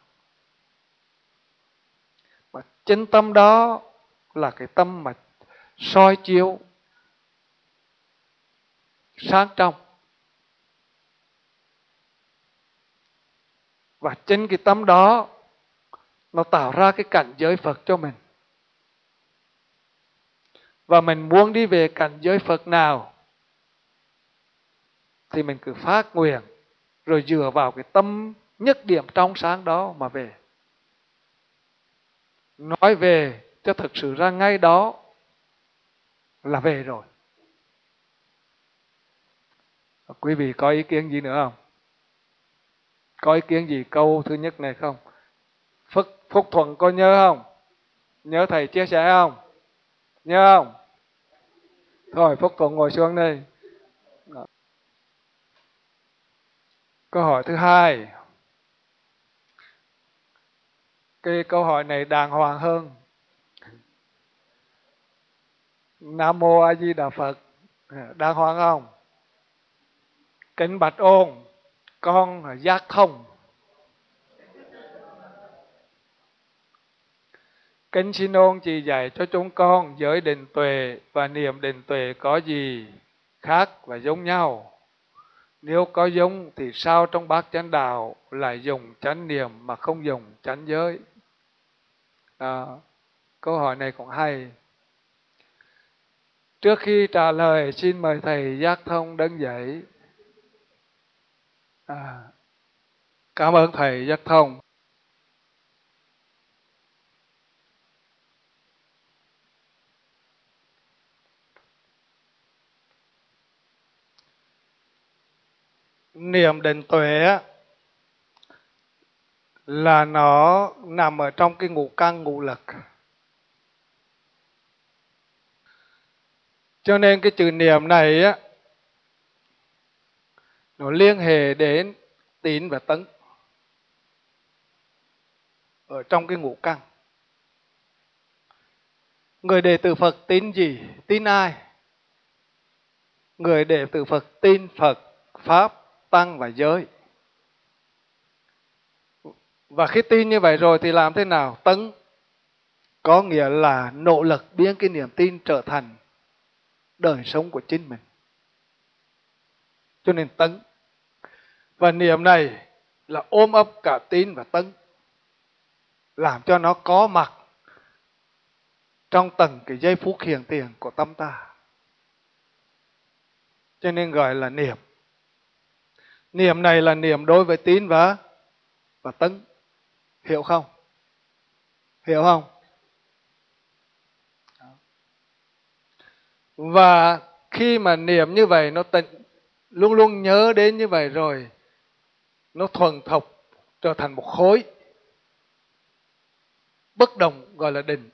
Và chính tâm đó là cái tâm mà soi chiếu sáng trong. Và chính cái tâm đó nó tạo ra cái cảnh giới Phật cho mình. Và mình muốn đi về cảnh giới Phật nào thì mình cứ phát nguyện, rồi dựa vào cái tâm nhất điểm trong sáng đó mà về. Nói về cho thực sự ra ngay đó là về rồi. Quý vị có ý kiến gì nữa không? Có ý kiến gì câu thứ nhất này không? Phúc Thuận có nhớ không? Nhớ thầy chia sẻ không? Nhớ không? Thôi Phúc Thuận ngồi xuống đây. Câu hỏi thứ hai. Cái câu hỏi này đàng hoàng hơn. Nam Mô A Di Đà Phật. Đàng hoàng không? Kính bạch ôn, con giác thông. Kính xin ôn chỉ dạy cho chúng con giới định tuệ và niệm định tuệ có gì khác và giống nhau. Nếu có giống thì sao trong bát chánh đạo lại dùng chánh niệm mà không dùng chánh giới? Câu hỏi này cũng hay. Trước khi trả lời xin mời thầy Giác Thông đứng dậy. Cảm ơn thầy Giác Thông. Niệm định tuệ là nó nằm ở trong cái ngũ căn ngũ lực. Cho nên cái chữ niệm này á, nó liên hệ đến tín và tấn ở trong cái ngũ căn. Người đệ tử Phật tin gì? Tin ai? Người đệ tử Phật tin Phật, Pháp, Tăng và giới. Và khi tin như vậy rồi thì làm thế nào? Tấn có nghĩa là nỗ lực biến cái niềm tin trở thành đời sống của chính mình. Cho nên tấn. Và niệm này là ôm ấp cả tín và tấn, làm cho nó có mặt trong từng cái giây phút hiện tiền của tâm ta. Cho nên gọi là niệm. Niệm này là niệm đối với tín và tấn. Hiểu không? Hiểu không? Và khi mà niệm như vậy, nó luôn luôn nhớ đến như vậy rồi, nó thuần thục trở thành một khối bất động, gọi là định.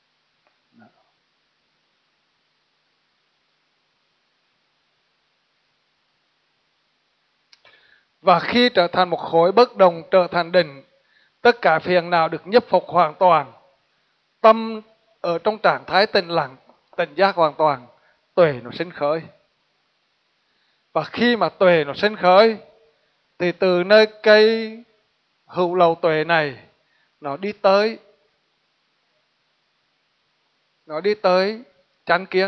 Và khi trở thành một khối bất động, trở thành định, tất cả phiền não được nhiếp phục hoàn toàn. Tâm ở trong trạng thái tĩnh lặng, tỉnh giác hoàn toàn, tuệ nó sinh khởi. Và khi mà tuệ nó sinh khởi, thì từ nơi cây hữu lậu tuệ này, nó đi tới chánh kiến.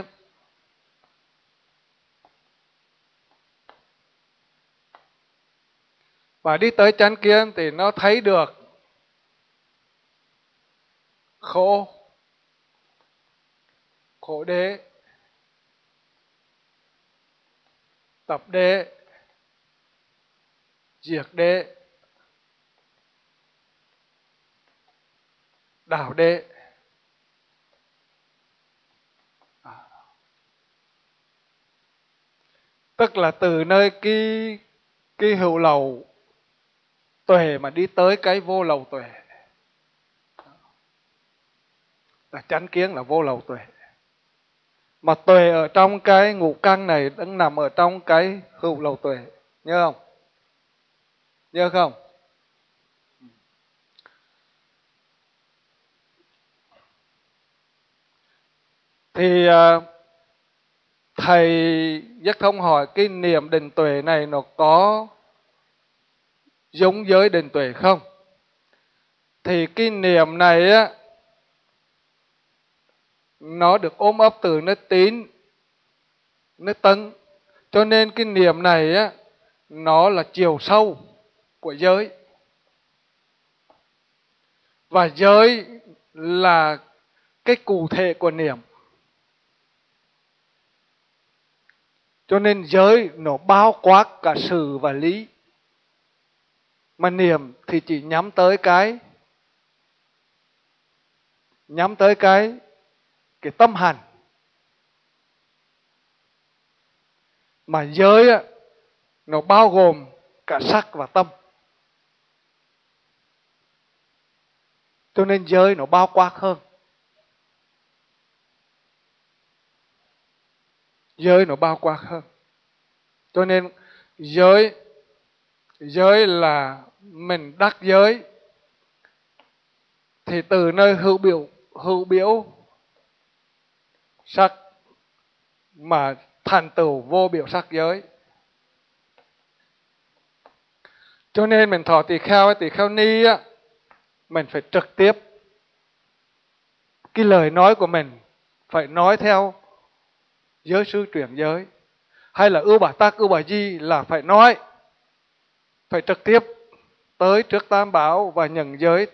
Và đi tới chánh kiến thì nó thấy được khổ đế, tập đế, diệt đế, đạo đế. Tức là từ nơi cái hữu lậu tuệ mà đi tới cái vô lậu tuệ. Là chánh kiến là vô lậu tuệ. Mà tuệ ở trong cái ngũ căn này đang nằm ở trong cái hữu lậu tuệ. Nhớ không? Nhớ không? Thì thầy Giác Thông hỏi cái niệm định tuệ này nó có giống với định tuệ không? Thì cái niệm này á, nó được ôm ấp từ nơi tín, nơi tấn. Cho nên cái niệm này á, nó là chiều sâu của giới. Và giới là cái cụ thể của niệm. Cho nên giới nó bao quát cả sự và lý. Mà niệm thì chỉ nhắm tới cái tâm hành. Mà giới á, nó bao gồm cả sắc và tâm. Cho nên giới nó bao quát hơn. Giới nó bao quát hơn. Cho nên giới là mình đắc giới thì từ nơi hữu biểu sắc mà thành tựu vô biểu sắc giới. Cho nên mình thọ tỳ kheo hay tỳ kheo ni á, mình phải trực tiếp cái lời nói của mình phải nói theo giới sư truyền giới, hay là ưu bà tắc ưu bà di là phải nói, phải trực tiếp tới trước tam bảo và nhận giới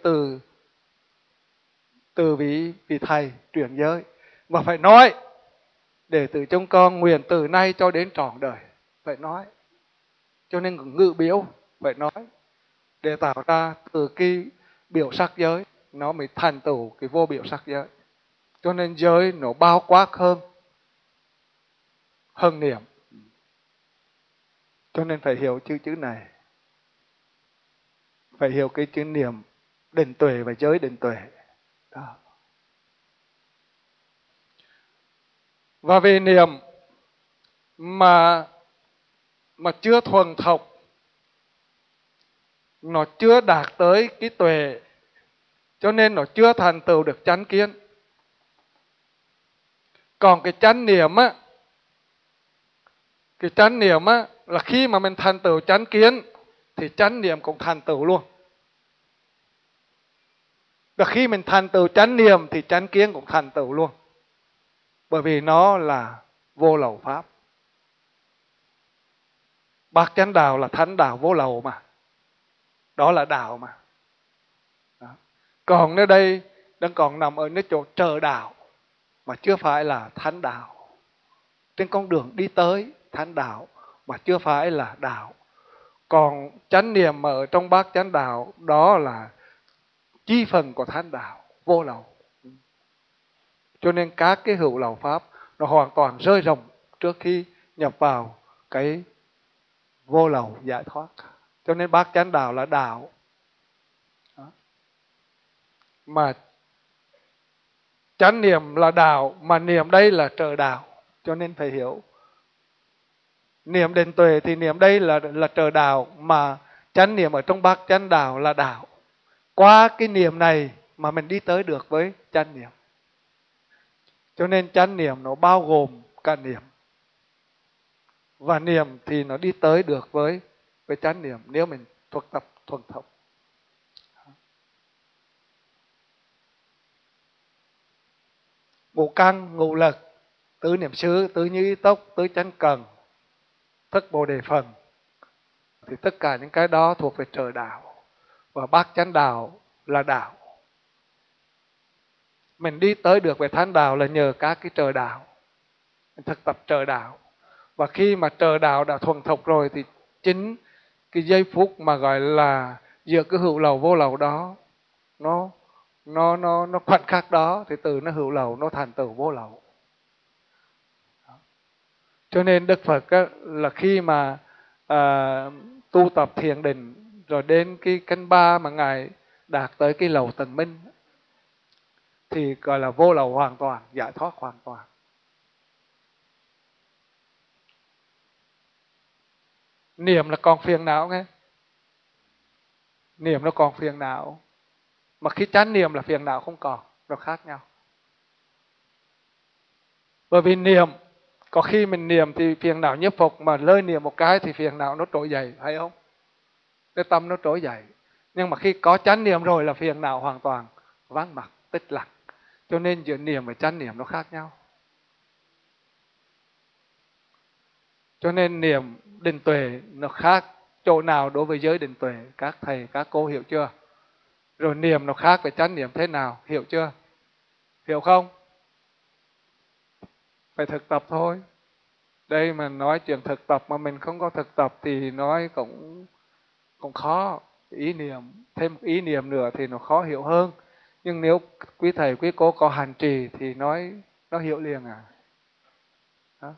từ vị thầy truyền giới, và phải nói để từ chúng con nguyện từ nay cho đến trọn đời, phải nói. Cho nên ngữ biểu phải nói để tạo ra từ cái biểu sắc giới nó mới thành tựu cái vô biểu sắc giới. Cho nên giới nó bao quát hơn niệm. Cho nên phải hiểu chữ này, phải hiểu cái chữ niệm định tuệ và giới định tuệ đó. Và vì niệm mà chưa thuần thục, nó chưa đạt tới cái tuệ, cho nên nó chưa thành tựu được chánh kiến. Còn cái chánh niệm á, là khi mà mình thành tựu chánh kiến thì chánh niệm cũng thành tựu luôn. Và khi mình thành tựu chánh niệm thì chánh kiến cũng thành tựu luôn. Bởi vì nó là vô lậu pháp. Bát chánh đạo là thánh đạo vô lậu mà. Đó là đạo mà. Đó. Còn nơi đây đang còn nằm ở nơi chỗ trợ đạo mà chưa phải là thánh đạo. Trên con đường đi tới thánh đạo mà chưa phải là đạo. Còn chánh niệm ở trong bát chánh đạo đó là chi phần của thánh đạo vô lậu. Cho nên các cái hữu lậu pháp nó hoàn toàn rơi rộng trước khi nhập vào cái vô lậu giải thoát. Cho nên bát chánh đạo là đạo. Đó. Mà chánh niệm là đạo, mà niệm đây là trợ đạo. Cho nên phải hiểu. Niệm định tuệ thì niệm đây là trợ đạo, mà chánh niệm ở trong bát chánh đạo là đạo. Qua cái niệm này mà mình đi tới được với chánh niệm. Cho nên chánh niệm nó bao gồm cả niệm. Và niệm thì nó đi tới được với chánh niệm nếu mình thuộc tập thuần thục. Ngũ căn, ngũ lực, tứ niệm xứ, tứ như ý tốc, tứ chánh cần, thức bồ đề phần. Thì tất cả những cái đó thuộc về trời đạo. Và bát chánh đạo là đạo. Mình đi tới được về thánh đạo là nhờ các cái trời đạo. Mình thực tập trời đạo. Và khi mà trời đạo đã thuần thục rồi thì chính cái giây phút mà gọi là giữa cái hữu lậu vô lậu đó, nó khoảnh khắc đó thì từ nó hữu lậu nó thành tựu vô lậu. Cho nên Đức Phật á, là khi mà tu tập thiền định rồi đến cái canh ba mà Ngài đạt tới cái lầu tầng minh thì gọi là vô lậu hoàn toàn, giải thoát hoàn toàn. Niệm là còn phiền não nghe. Niệm nó còn phiền não. Mà khi chánh niệm là phiền não không còn, nó khác nhau. Bởi vì niệm, có khi mình niệm thì phiền não nhiếp phục, mà lơi niệm một cái thì phiền não nó trỗi dậy, thấy không? Cái tâm nó trỗi dậy. Nhưng mà khi có chánh niệm rồi là phiền não hoàn toàn vắng mặt, tích lặng. Cho nên giữa niệm và chánh niệm nó khác nhau. Cho nên niệm định tuệ nó khác chỗ nào đối với giới định tuệ, các thầy, các cô hiểu chưa? Rồi niệm nó khác với chánh niệm thế nào, hiểu chưa? Hiểu không? Phải thực tập thôi. Đây mà nói chuyện thực tập mà mình không có thực tập thì nói cũng khó. Ý niệm, thêm ý niệm nữa thì nó khó hiểu hơn. Nhưng nếu quý thầy, quý cô có hành trì thì nói nó hiểu liền à. Đó.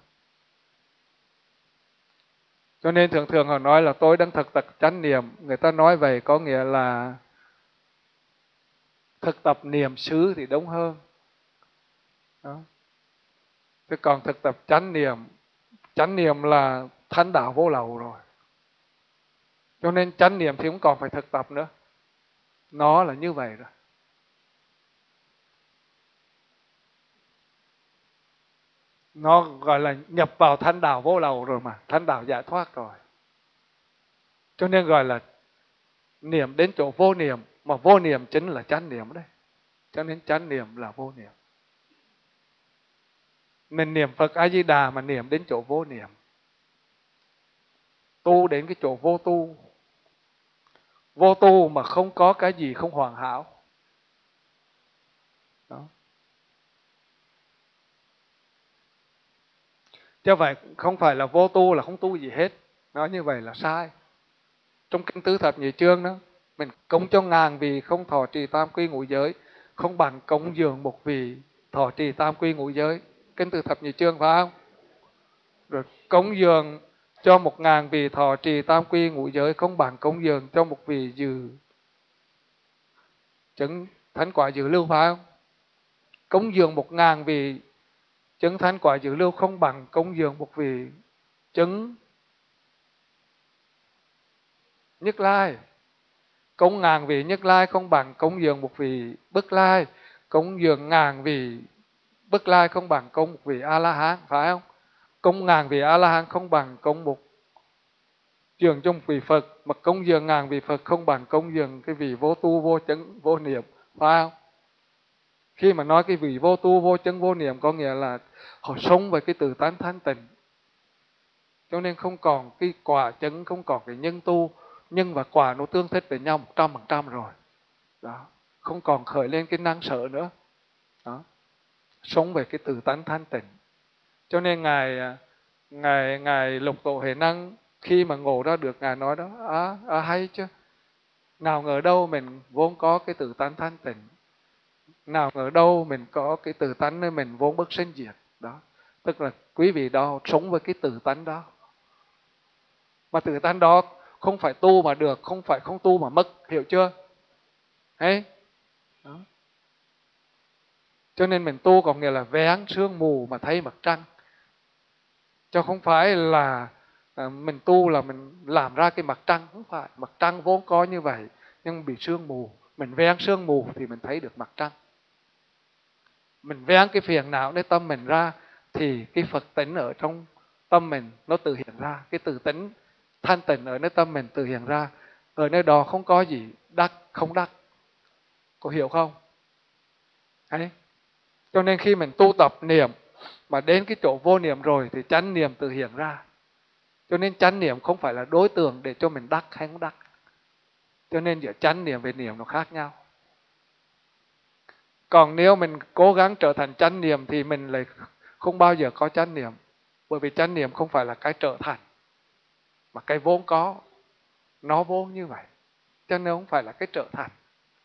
Cho nên thường thường họ nói là tôi đang thực tập chánh niệm. Người ta nói vậy có nghĩa là Thực tập niệm xứ thì đúng hơn. Đó. Thế còn thực tập chánh niệm là thanh đạo vô lậu rồi. Cho nên chánh niệm thì cũng còn phải thực tập nữa. Nó là như vậy rồi. Nó gọi là nhập vào thanh đạo vô lậu rồi mà, thanh đạo giải thoát rồi. Cho nên gọi là niệm đến chỗ vô niệm, mà vô niệm chính là chánh niệm đấy. Cho nên chánh niệm là vô niệm. Mình niệm Phật A Di Đà mà niệm đến chỗ vô niệm, tu đến cái chỗ vô tu. Vô tu mà không có cái gì không hoàn hảo. Đó. Chứ vậy không phải là vô tu là không tu gì hết. Nói như vậy là sai. Trong kinh Tứ Thập Nhị Chương đó, mình cúng cho ngàn vị không thọ trì tam quy ngũ giới, không bằng cúng dường một vị thọ trì tam quy ngũ giới. Kinh Tứ Thập Nhị Chương phải không? Rồi cúng dường cho 1000 vị thọ trì tam quy ngũ giới, không bằng cúng dường cho một vị dự chứng thánh quả dự lưu phải không? Cúng dường 1000 vị chứng thánh quả dự lưu không bằng cúng dường một vị chứng Nhất Lai. Cúng 1000 vị Nhất Lai không bằng cúng dường một vị Bất Lai. Cúng dường 1000 vị Bất Lai không bằng cúng một vị A La Hán, phải không? Cúng 1000 vị A La Hán không bằng cúng một dường cho một vị Phật, mà cúng dường 1000 vị Phật không bằng cúng dường cái vị vô tu vô chứng vô niệm, phải không? Khi mà nói cái vị vô tu vô chứng vô niệm có nghĩa là họ sống với cái tự tánh thanh tịnh. Cho nên không còn cái quả chứng, không còn cái nhân tu, nhân và quả nó tương thích với nhau 100% rồi. Đó. Không còn khởi lên cái năng sợ nữa. Đó. Sống về cái tự tánh thanh tịnh. Cho nên Ngài Lục Tổ Huệ Năng khi mà ngộ ra được, Ngài nói đó, hay chứ. Nào ngờ đâu mình vốn có cái tự tánh thanh tịnh. Nào ngờ đâu mình có cái tự tánh nơi mình vốn bất sinh diệt. Đó. Tức là quý vị đó sống với cái tự tánh đó. Mà tự tánh đó không phải tu mà được, không phải không tu mà mất, hiểu chưa? Đấy. Đó. Cho nên mình tu có nghĩa là vén sương mù mà thấy mặt trăng. Chứ không phải là mình tu là mình làm ra cái mặt trăng, không phải. Mặt trăng vốn có như vậy, nhưng bị sương mù. Mình vén sương mù thì mình thấy được mặt trăng. Mình vén cái phiền nãoในtâm mình ra thì cái Phật tánh ở trong tâm mình nó tự hiện ra. Cái tự tánh thanh tịnh ở nơi tâm mình tự hiện ra. Ở nơi đó không có gì đắc, không đắc. Có hiểu không? Đấy. Cho nên khi mình tu tập niệm mà đến cái chỗ vô niệm rồi thì chánh niệm tự hiện ra. Cho nên chánh niệm không phải là đối tượng để cho mình đắc hay không đắc. Cho nên giữa chánh niệm và niệm nó khác nhau. Còn nếu mình cố gắng trở thành chánh niệm thì mình lại không bao giờ có chánh niệm. Bởi vì chánh niệm không phải là cái trở thành, mà cái vốn có. Nó vốn như vậy. Cho nên không phải là cái trở thành.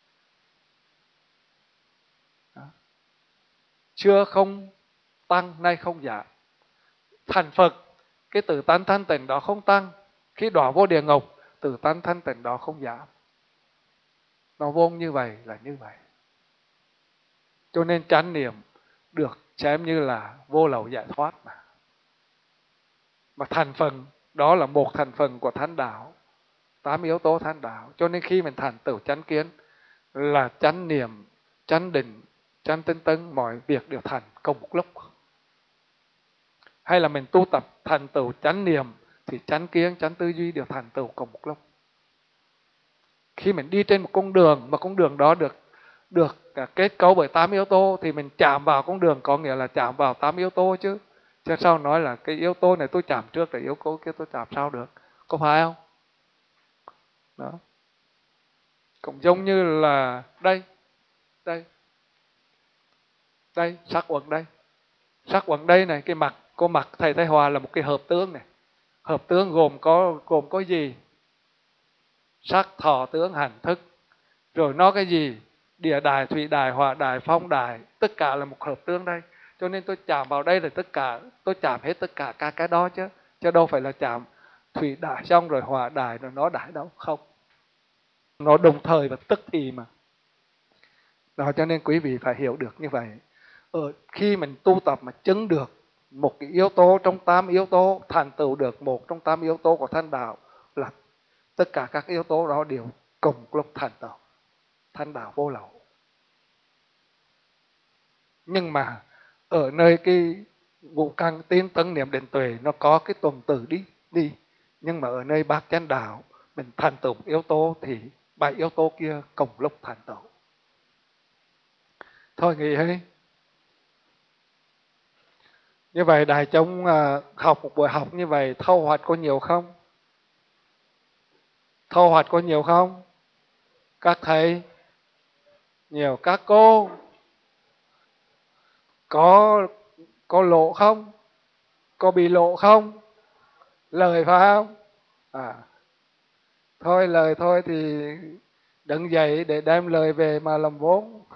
Đó. Chưa không tăng, nay không giảm. Thành Phật, cái tự tánh thanh tịnh đó không tăng. Khi đọa vô địa ngục, tự tánh thanh tịnh đó không giảm. Nó vốn như vậy là như vậy. Cho nên chánh niệm được xem như là vô lậu giải thoát mà. Mà thành phần, đó là một thành phần của thánh đạo. 8 yếu tố thánh đạo. Cho nên khi mình thành tựu chánh kiến là chánh niệm, chánh định, chánh tinh tấn, mọi việc đều thành cùng một lúc. Hay là mình tu tập thành tựu chánh niệm thì chánh kiến, chánh tư duy đều thành tựu cùng một lúc. Khi mình đi trên một con đường mà con đường đó được kết cấu bởi 8 yếu tố thì mình chạm vào con đường có nghĩa là chạm vào 8 yếu tố chứ. Chứ sao nói là cái yếu tố này tôi chạm trước rồi yếu tố kia tôi chạm sau được. Có phải không? Đó. Cũng giống như là đây, sắc quần đây. Sắc quần đây này, cái mặt, cô mặt thầy Thái Hòa là một cái hợp tướng này. Hợp tướng gồm có gì? Sắc, thọ, tướng, hành, thức. Rồi nó cái gì? Địa đài, thủy đài, hỏa đài, phong đài. Tất cả là một hợp tướng đây. Cho nên tôi chạm vào đây là tất cả, tôi chạm hết tất cả các cái đó chứ. Chứ đâu phải là chạm thủy đài xong rồi hỏa đài rồi nó đài đâu. Không. Nó đồng thời và tức thì mà. Đó, cho nên quý vị phải hiểu được như vậy. Khi mình tu tập mà chứng được một cái yếu tố trong 8 yếu tố, thành tựu được một trong 8 yếu tố của thanh đạo, là tất cả các yếu tố đó đều cùng lúc thành tựu thanh đạo vô lậu. Nhưng mà ở nơi cái ngũ căn tiến tấn niệm định tuệ nó có cái tuần tự đi, nhưng mà ở nơi bát chánh đạo mình thành tựu yếu tố thì 7 yếu tố kia cùng lúc thành tựu. Thôi nghỉ hay. Như vậy đại chúng học một buổi học như vậy thu hoạch có nhiều không? Thu hoạch có nhiều không? Các thầy nhiều, các cô có lộ không? Có bị lộ không? Lời phải không? Thôi lời thôi thì đứng dậy để đem lời về mà làm vốn.